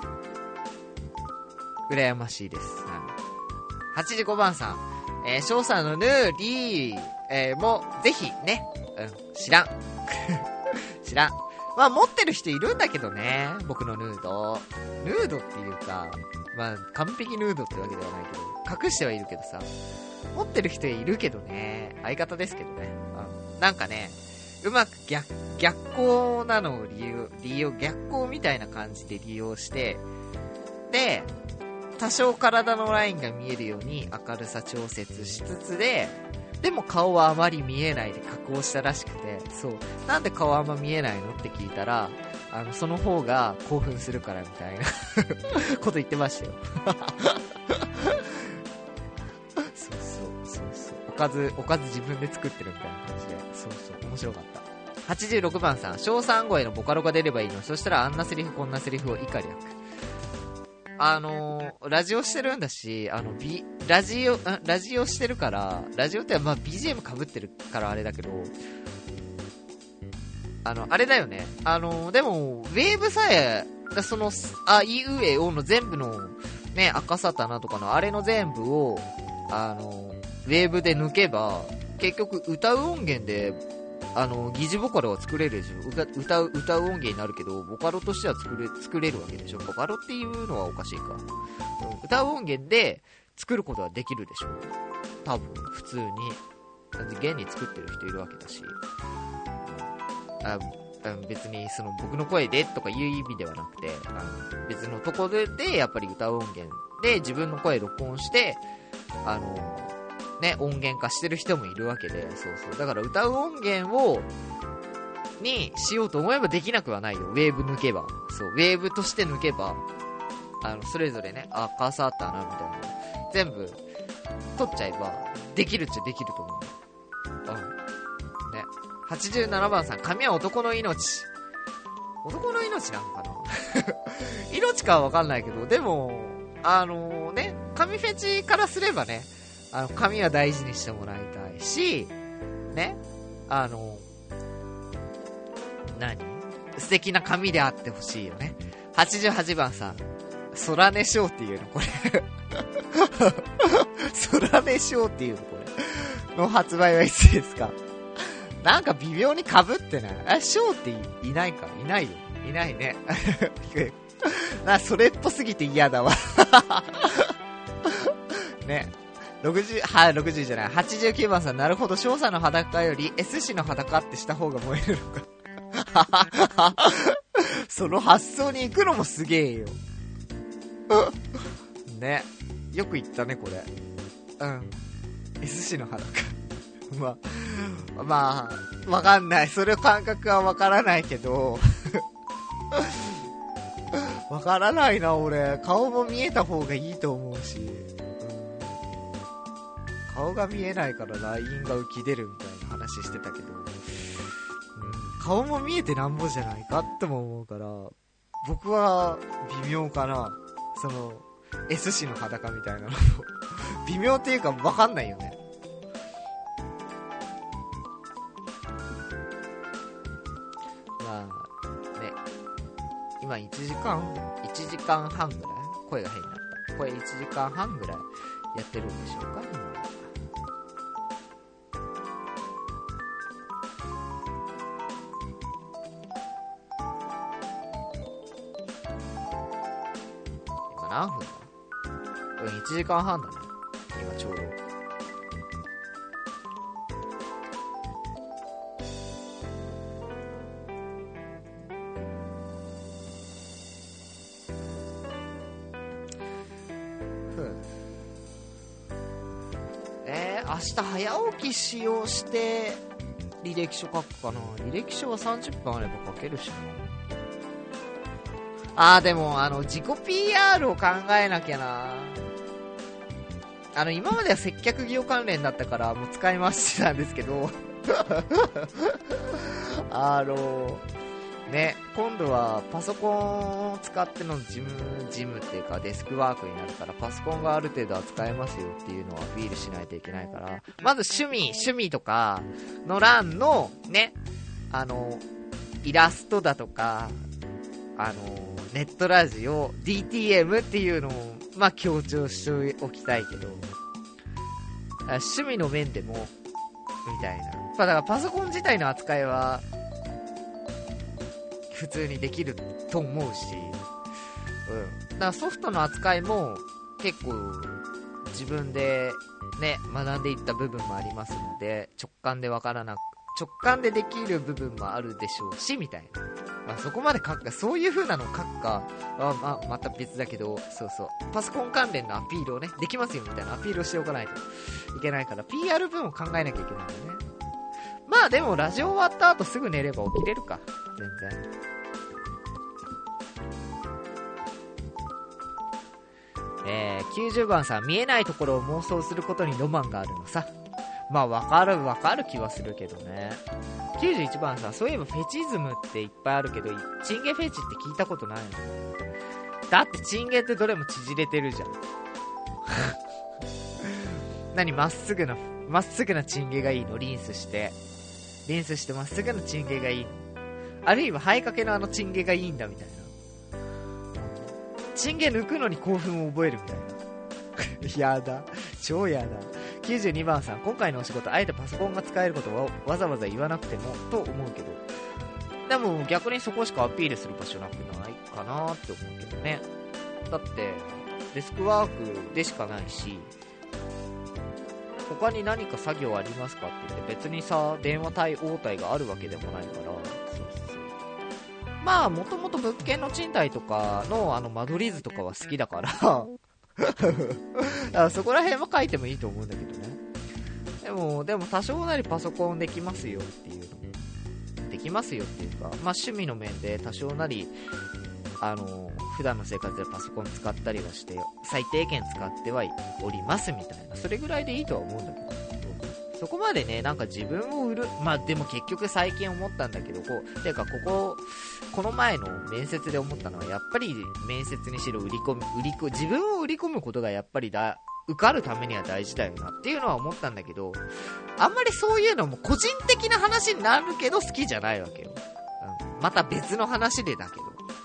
ー、羨ましいです。はちじゅうごばんさん、えー、翔さんのヌーリー、えー、も、ぜひね、うん、知らん。知らん。まあ、持ってる人いるんだけどね、僕のヌード。ヌードっていうか、まあ、完璧ヌードってわけではないけど、隠してはいるけどさ、持ってる人いるけどね、相方ですけどね。うん、なんかね、うまく逆、逆光なのを利用、利用、逆光みたいな感じで利用して、で、多少体のラインが見えるように明るさ調節しつつで、でも顔はあまり見えないで加工したらしくて、そう。なんで顔あんま見えないのって聞いたら、あの、その方が興奮するからみたいなこと言ってましたよ。そうそう、そうそう。おかず、おかず自分で作ってるみたいな感じで、そうそう、面白かった。はちじゅうろくばんさん、小さん声のボカロが出ればいいの。そしたらあんなセリフこんなセリフを以下略。あのー、ラジオしてるんだし、あの、ビ、ラジオ、ラジオしてるから、ラジオってまあ ビージーエム 被ってるからあれだけど、あの、あれだよね。あのー、でも、ウェーブさえ、その、あいうえおの全部の、ね、赤さたなとかのあれの全部を、あのー、ウェーブで抜けば、結局歌う音源で、あの、疑似ボカロは作れるでしょ。歌、歌う、歌う音源になるけど、ボカロとしては作れ、作れるわけでしょ。ボカロっていうのはおかしいか。歌う音源で作ることはできるでしょ。多分、普通に。現に作ってる人いるわけだし。あ、別に、その、僕の声でとかいう意味ではなくて、あの別のところで、やっぱり歌う音源で自分の声録音して、あの、ね、音源化してる人もいるわけで、そうそう。だから歌う音源を、にしようと思えばできなくはないよ。ウェーブ抜けば。そう、ウェーブとして抜けば、あの、それぞれね、あ、カーサーあったな、みたいな。全部、取っちゃえば、できるっちゃできると思う。うん。ね。はちじゅうななばんさん、髪は男の命。男の命なのかな命かはわかんないけど、でも、あのー、ね、髪フェチからすればね、あの、髪は大事にしてもらいたいし、ね、あの、何？素敵な髪であってほしいよね。はちじゅうはちばんさん、空音ショーっていうのこれ。空音ショーっていうのこれ。の発売はいつですか？なんか微妙に被ってない？あ、ショーってい、いないか？いないよ。いないね。な、それっぽすぎて嫌だわ。ね。 ろくじゅう、はい、ろくじゅうじゃない。はちじゅうきゅうばんさん、なるほど、少佐の裸より S 氏の裸ってした方が燃えるのか。その発想に行くのもすげえよ。ね。よく言ったね、これ。うん。S 氏の裸。まあ、まあ、わかんない。それ感覚はわからないけど。わからないな、俺。顔も見えた方がいいと思うし。顔が見えないから ライン が浮き出るみたいな話してたけど、うん、顔も見えてなんぼじゃないかっても思うから、僕は微妙かな。その S 氏の裸みたいなの微妙っていうか分かんないよね。まあね、今いちじかんいちじかんはんぐらい、声が変になった。これいちじかんはんぐらいやってるんでしょうか今。何分だ？うん、いちじかんはんだね。今ちょうど。ふう。えー、明日早起きしようして履歴書書くかな。履歴書はさんじゅっぷんあれば書けるしな。あーでもあの自己 ピーアール を考えなきゃな。あの今までは接客業関連だったからもう使い回してたんですけどあのね、今度はパソコンを使っての事務事務っていうかデスクワークになるから、パソコンがある程度は使えますよっていうのをアピールしないといけないから、まず趣味趣味とかの欄のね、あのイラストだとかあのネットラジオ ディーティーエム っていうのをまあ強調しておきたいけど、趣味の面でもみたいな。まあだからパソコン自体の扱いは普通にできると思うし、うん。だからソフトの扱いも結構自分でね学んでいった部分もありますので、直感でわからなく直感でできる部分もあるでしょうしみたいな。まあ、そこまで書くか、そういう風なの書くかは、まあ、また別だけど、そうそう。パソコン関連のアピールをね、できますよみたいなアピールをしておかないといけないから、ピーアール 分を考えなきゃいけないんだよね。まあでも、ラジオ終わった後すぐ寝れば起きれるか。全然。えー、きゅうじゅうばんさん、見えないところを妄想することにロマンがあるのさ。まあ、わかるわかる気はするけどね。きゅうじゅういちばんさん、そういえばフェチズムっていっぱいあるけど、チンゲフェチって聞いたことないの？だってチンゲってどれも縮れてるじゃん。何、まっすぐな、まっすぐなチンゲがいいの？リンスして。リンスしてまっすぐなチンゲがいいの？あるいは生えかけのあのチンゲがいいんだみたいな。チンゲ抜くのに興奮を覚えるみたいな。やだ。超やだ。きゅうじゅうにばんさん、今回のお仕事あえてパソコンが使えることをわざわざ言わなくてもと思うけど、でも逆にそこしかアピールする場所なくないかなって思うけどね。だってデスクワークでしかないし、他に何か作業ありますかって言って別にさ電話対応対があるわけでもないから、そうそうそう。まあもともと物件の賃貸とかのあの間取り図とかは好きだからあ、そこら辺は書いてもいいと思うんだけどね。でもでも多少なりパソコンできますよっていうのできますよっていうか、まあ趣味の面で多少なりあの普段の生活でパソコン使ったりはして最低限使ってはおりますみたいな、それぐらいでいいとは思うんだけど、そこまでねなんか自分を売る、まあでも結局最近思ったんだけど、こうてかこここの前の面接で思ったのは、やっぱり面接にしろ売り込み売りこ自分を売り込むことがやっぱりだ受かるためには大事だよなっていうのは思ったんだけど、あんまりそういうのも個人的な話になるけど好きじゃないわけよ、うん、また別の話でだけど、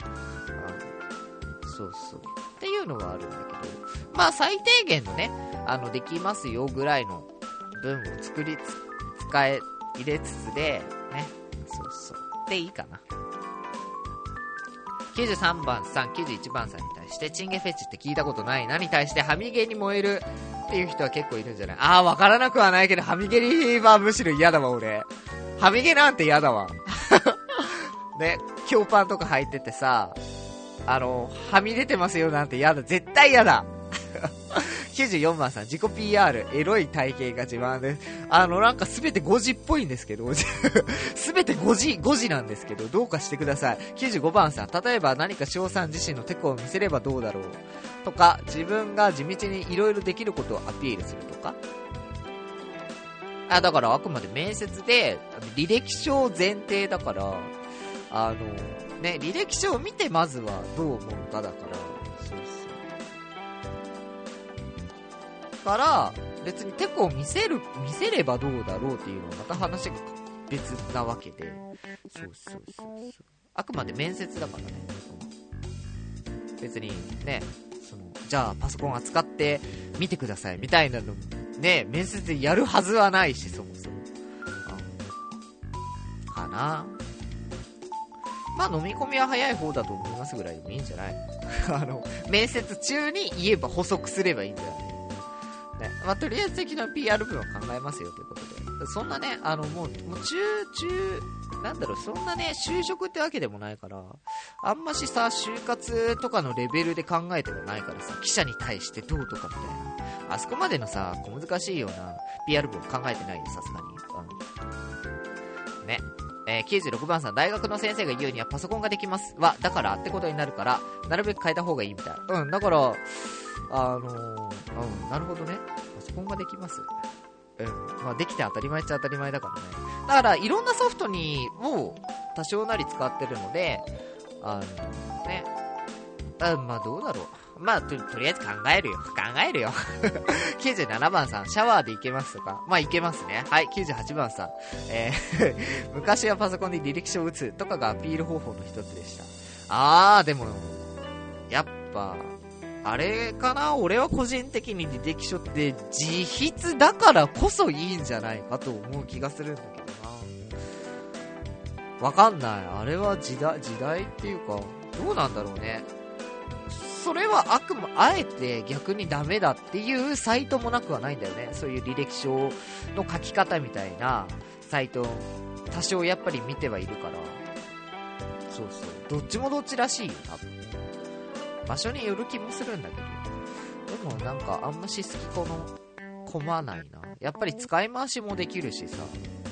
うん、そうそうっていうのはあるんだけど、まあ最低限のねあのできますよぐらいの文を作りつ使え入れつつでね、そうそうでいいかな。 きゅうじゅうさんばんさん、きゅうじゅういちばんさんに対して、チンゲフェチって聞いたことないなに対して、はみゲに燃えるっていう人は結構いるんじゃない？あー、わからなくはないけど、はみゲリはむしろ嫌だわ、俺。はみゲなんて嫌だわ。ね、強パンとか履いててさ、あの、はみ出てますよなんて嫌だ。絶対嫌だ。きゅうじゅうよんばんさん、自己 ピーアール、エロい体型が自慢です。あの、なんかすべてごじっぽいんですけど、すべてごじ、ごじなんですけど、どうかしてください。きゅうじゅうごばんさん、例えば何か翔さん自身のテクを見せればどうだろうとか、自分が地道にいろいろできることをアピールするとか。あ、だからあくまで面接で、履歴書前提だから、あの、ね、履歴書を見てまずはどう思うかだから、そうそう。から、別にテコを見せる、見せればどうだろうっていうのはまた話が別なわけで、そうそうそうそう。あくまで面接だからね。別にね、その、じゃあパソコン扱って見てくださいみたいなのね、面接でやるはずはないし、そもそも。かな。まあ飲み込みは早い方だと思いますぐらいでもいいんじゃないあの、面接中に言えば補足すればいいんじゃないね。まあとりあえず的な ピーアール 文は考えますよということで。そんなね、あのもう、もう中、中、なんだろう、そんなね、就職ってわけでもないから、あんましさ、就活とかのレベルで考えてもないからさ、記者に対してどうとかみたいな。あそこまでのさ、小難しいような ピーアール 文考えてないよ、さすがに。うん。ね。えー、きゅうじゅうろくばんさん、大学の先生が言うにはパソコンができますは、だからってことになるから、なるべく変えた方がいいみたい。うん、だから、あのー、うん、なるほどね。パソコンができます。うん、まあできて当たり前っちゃ当たり前だからね。だから、いろんなソフトに、も多少なり使ってるので、あのー、ね。あ、まあどうだろう。まあと、とりあえず考えるよ。考えるよ。きゅうじゅうななばんさん、シャワーでいけますとか。まあいけますね。はい、きゅうじゅうはちばんさん。えー、昔はパソコンで履歴書を打つとかがアピール方法の一つでした。あー、でも、やっぱ、あれかな、俺は個人的に履歴書って自筆だからこそいいんじゃないかと思う気がするんだけどな。わかんない。あれは時代、時代っていうか、どうなんだろうね。それはあくま、あえて逆にダメだっていうサイトもなくはないんだよね。そういう履歴書の書き方みたいなサイト、多少やっぱり見てはいるから。そうそう。どっちもどっちらしいよ、多分。場所による気もするんだけど。でもなんかあんまし好きこの、こまないな。やっぱり使い回しもできるしさ。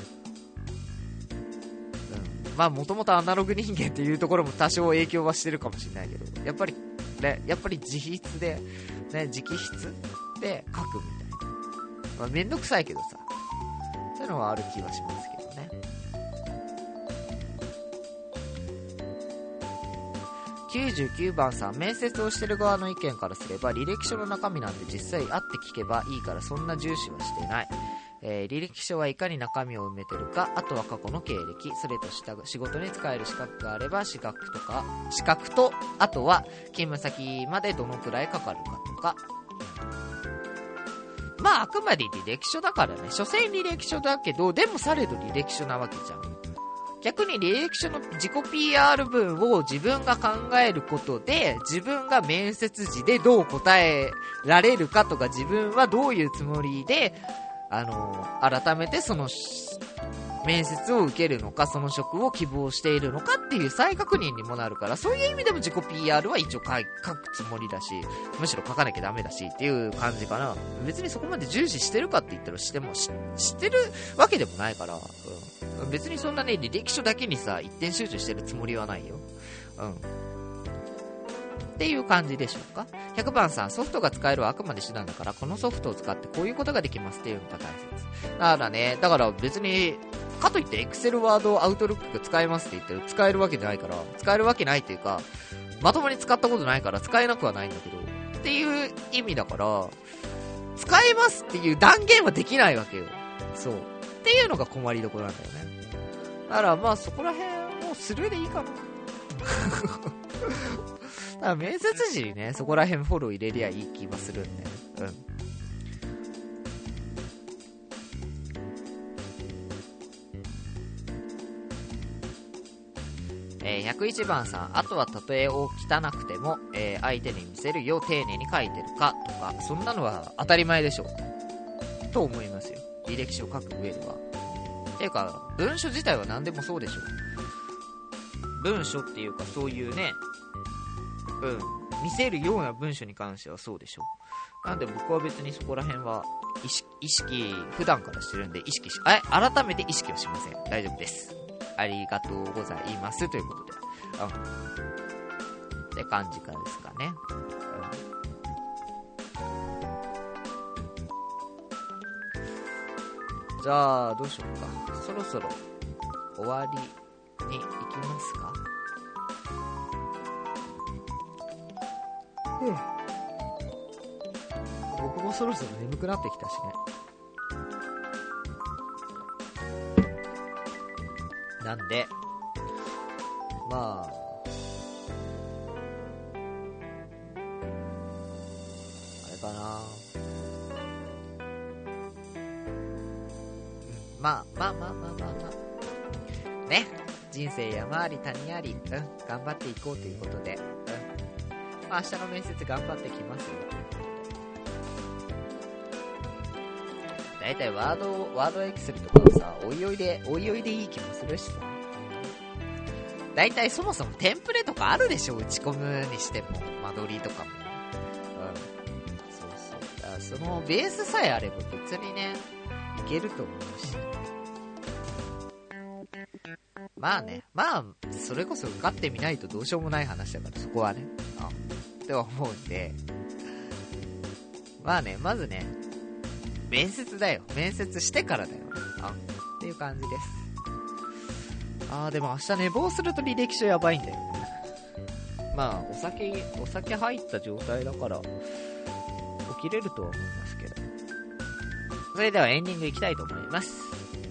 うん。まあもともとアナログ人間っていうところも多少影響はしてるかもしれないけど。やっぱり、ね、やっぱり自筆で、ね、直筆で書くみたいな。まあ、めんどくさいけどさ。そういうのはある気はしますけどね。きゅうじゅうきゅうばんさん、面接をしてる側の意見からすれば、履歴書の中身なんて実際会って聞けばいいからそんな重視はしてない。えー、履歴書はいかに中身を埋めてるか、あとは過去の経歴、それとした仕事に使える資格があれば資格とか、資格と、あとは勤務先までどのくらいかかるかとか。まああくまで履歴書だからね。所詮履歴書だけど、でもされど履歴書なわけじゃん。逆に履歴書の自己 ピーアール 文を自分が考えることで、自分が面接時でどう答えられるかとか、自分はどういうつもりで、あのー、改めてその面接を受けるのか、その職を希望しているのかっていう再確認にもなるから、そういう意味でも自己 ピーアール は一応書くつもりだし、むしろ書かなきゃダメだしっていう感じかな。別にそこまで重視してるかって言ったらしてもししてるわけでもないから、うん、別にそんなね履歴書だけにさ一点集中してるつもりはないよ。うんっていう感じでしょうか。ひゃくばんさん、ソフトが使えるはあくまで手段だから、このソフトを使ってこういうことができますっていうのが大切。だからね、だから別に、かといって Excel、Word、Outlook が使えますって言ってる、使えるわけないから、使えるわけないっていうか、まともに使ったことないから使えなくはないんだけど、っていう意味だから、使えますっていう断言はできないわけよ。そう。っていうのが困りどころなんだよね。だからまあそこら辺もうスルーでいいかな。だから面接時にね、そこら辺フォロー入れりゃいい気はするんで、うん。 えー、ひゃくいちばんさん、あとはたとえ汚くても、えー、相手に見せるよう丁寧に書いてるかとか、そんなのは当たり前でしょと思いますよ、履歴書を書く上では。ていうか文書自体は何でもそうでしょ。文書っていうかそういうね、うん見せるような文書に関してはそうでしょ。なんで僕は別にそこら辺は意識、意識普段からしてるんで意識しあ改めて意識はしません。大丈夫です。ありがとうございますということで、うんって感じかですかね。うん、じゃあどうしようか。そろそろ終わりに行きますか。うん、僕もそろそろ眠くなってきたしね。なんでまああれかな、まあまあまあまあまあまあね、人生山あり谷あり、うん頑張っていこうということで、うんまあ明日の面接頑張ってきますよ。だいたいワードワードエクセルとかさ、おいおいでおいおいでいい気もするしさ。だいたいそもそもテンプレとかあるでしょ、打ち込むにしても間取りとかも。うんそうそう、だからそのベースさえあれば別にねいけると思うし、まあね、まあそれこそ受かってみないとどうしようもない話だから、そこはねあって思うんで、まあね、まずね面接だよ、面接してからだよあっていう感じです。あーでも明日寝坊すると履歴書やばいんだよね。まあお酒お酒入った状態だから起きれるとは思いますけど、それではエンディングいきたいと思います。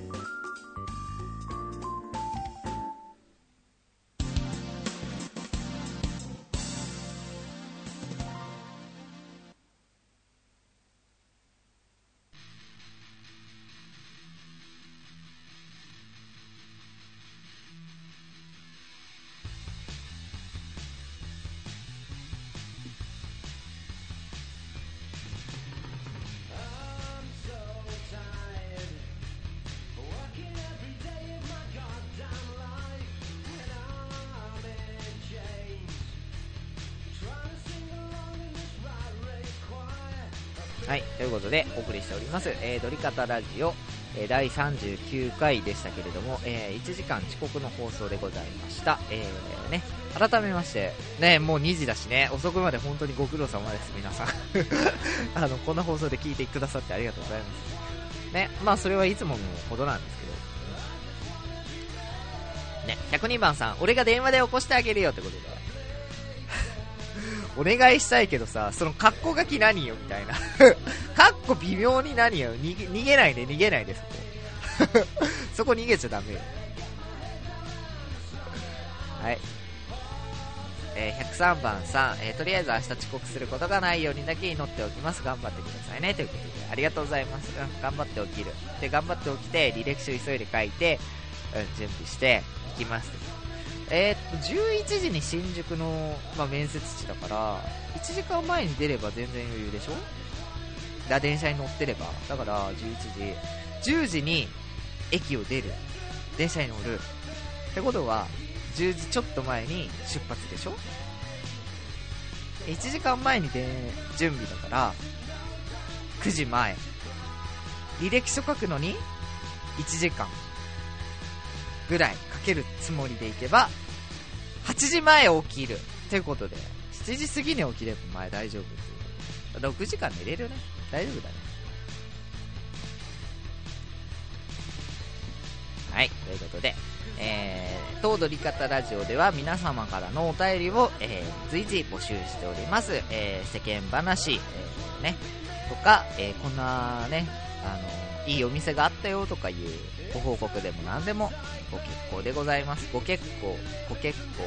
はい、ということでお送りしております、えー、ドリカタラジオ、えー、だいさんじゅうきゅうかいでしたけれども、えー、いちじかん遅刻の放送でございました。えー、ね、改めましてね、もうにじだしね、遅くまで本当にご苦労様です皆さんあのこんな放送で聞いてくださってありがとうございますね。まあそれはいつものことなんですけどね。ひゃくにばんさん、俺が電話で起こしてあげるよってことでお願いしたいけどさ、そのカッコ書き何よみたいなカッコ微妙に何よ、逃げ、逃げないで逃げないで、そこそこ逃げちゃダメよ。はい、えー、ひゃくさんばんさん、えー、とりあえず明日遅刻することがないようにだけ祈っておきます。頑張ってくださいねということでありがとうございます。うん、頑張って起きるで、頑張って起きて履歴書急いで書いて、うん、準備していきます。えー、っとじゅういちじに新宿の、まあ、面接地だからいちじかんまえに出れば全然余裕でしょ。だ電車に乗ってれば、だからじゅういちじじゅうじに駅を出る、電車に乗るってことはじゅうじちょっと前に出発でしょ。いちじかんまえにで準備だからくじまえ、履歴書書くのにいちじかんぐらいかけるつもりでいけばはちじまえ起きるっていうことでしちじ過ぎに起きれば前大丈夫。ろくじかん寝れるね、大丈夫だね。はい、ということで、えー、当ドリカタラジオでは皆様からのお便りを、えー、随時募集しております。えー、世間話、えー、ねとか、えー、こんなねあのいいお店があったよとかいうご報告でも何でもご結構でございます。ご結構ご結構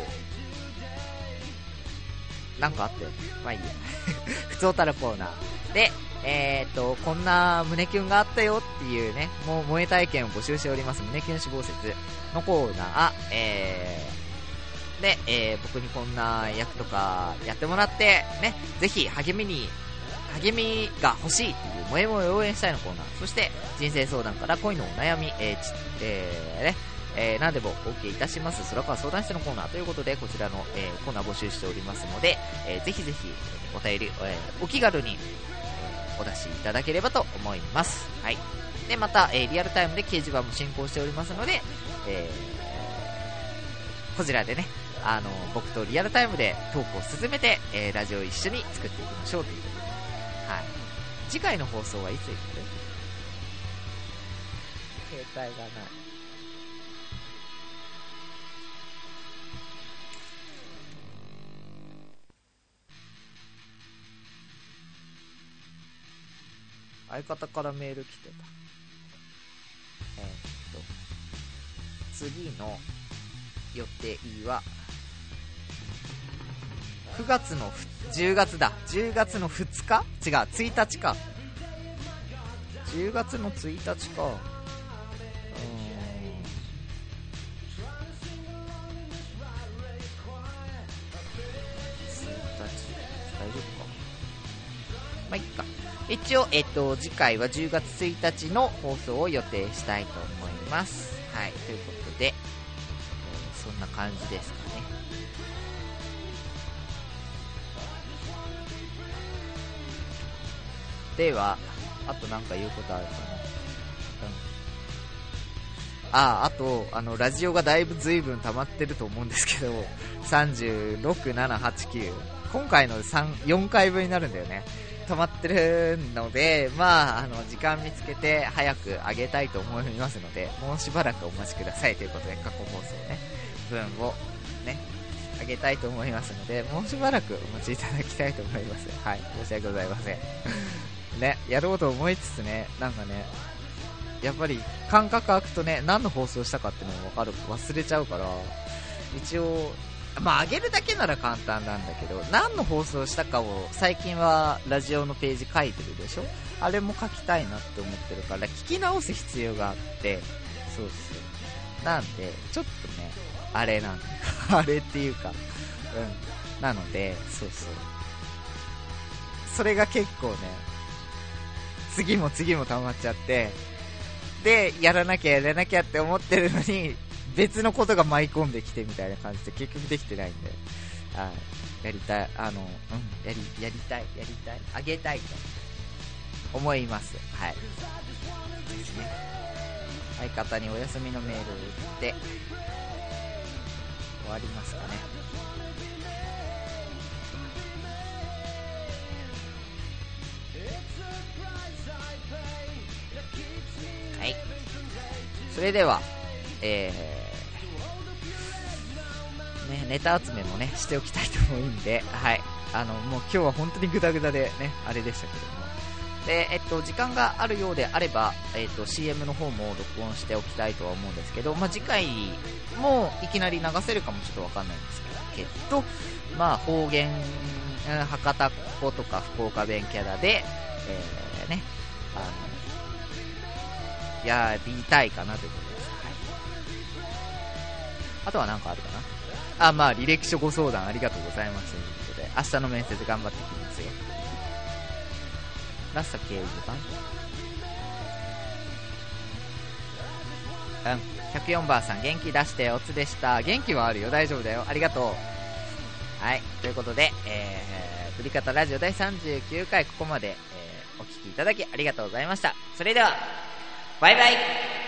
なんかあったよね、まあいいやふつおたるコーナーで、えーとこんな胸キュンがあったよっていうね、もう萌え体験を募集しております。胸キュン死亡説のコーナー、えで、えー、僕にこんな役とかやってもらってね、ぜひ励みに励みが欲しいっていう、萌え萌え応援したいのコーナー、そして人生相談から恋のお悩み、えーちえーねえー、何でも OK いたします空川相談室のコーナーということで、こちらの、えー、コーナー募集しておりますので、えー、ぜひぜひお便り、えー、お気軽に、えー、お出しいただければと思います。はい。でまた、えー、リアルタイムで掲示板も進行しておりますので、えー、こちらでね、あの僕とリアルタイムでトークを進めて、えー、ラジオを一緒に作っていきましょうということで、はい、次回の放送はいついく？携帯がない。相方からメール来てた。えー、っと次の予定はくがつのじゅうがつだ。じゅうがつのふつか？違う、ついたちか。じゅうがつのついたちか。うーん。ついたち、大丈夫か。まあ、いっか。一応、えっと、次回はじゅうがつついたちの放送を予定したいと思います。はい、ということで、えー、そんな感じですかね。では、あとなんか言うことあるかな。うん。ああ、あと、あの、ラジオがだいぶ随分溜まってると思うんですけど、さんじゅうろく、なな、はち、きゅう。今回のさん、よんかいぶんになるんだよね。溜まってるので、まあ、あの、時間見つけて早く上げたいと思いますので、もうしばらくお待ちくださいということで、過去放送ね、分をね、上げたいと思いますので、もうしばらくお待ちいただきたいと思います。はい、申し訳ございません。ね、やろうと思いつつね、なんかね、やっぱり感覚空くとね、何の放送したかっていうのも分かる、忘れちゃうから、一応、まあ上げるだけなら簡単なんだけど、何の放送したかを最近はラジオのページ書いてるでしょ。あれも書きたいなって思ってるから、聞き直す必要があって、そうそう。なんで、ちょっとね、あれなんだ。あれっていうか、うん。なので、そうそう。それが結構ね、次も次も溜まっちゃって、で、やらなきゃやらなきゃって思ってるのに、別のことが舞い込んできてみたいな感じで結局できてないんで、あ、やりたい、あの、うん、やり、やりたい、やりたい、あげたいと思います。はい。ですね。相方にお休みのメールを打って終わりますかね。はい。それでは、えー、ね、ネタ集めもね、しておきたいと思うんで、はい。あの、もう今日は本当にグダグダでね、あれでしたけども。で、えっと、時間があるようであれば、えっと、シーエム の方も録音しておきたいとは思うんですけど、まあ、次回もいきなり流せるかもちょっとわかんないんですけど、まあ、方言、博多っ子とか福岡弁キャラで、えー、ね、あの、やりたいかなということです。はい。あとは何かあるかな。あ、まあ、履歴書ご相談ありがとうございますということで、明日の面接頑張ってきますよ。ラスト掲示板。うん。ひゃくよんばんさん、元気出しておつでした。元気はあるよ。大丈夫だよ。ありがとう。はい。ということで、えー、振り方ラジオだいさんじゅうきゅうかい、ここまで、えー、お聞きいただきありがとうございました。それでは、バイバイ。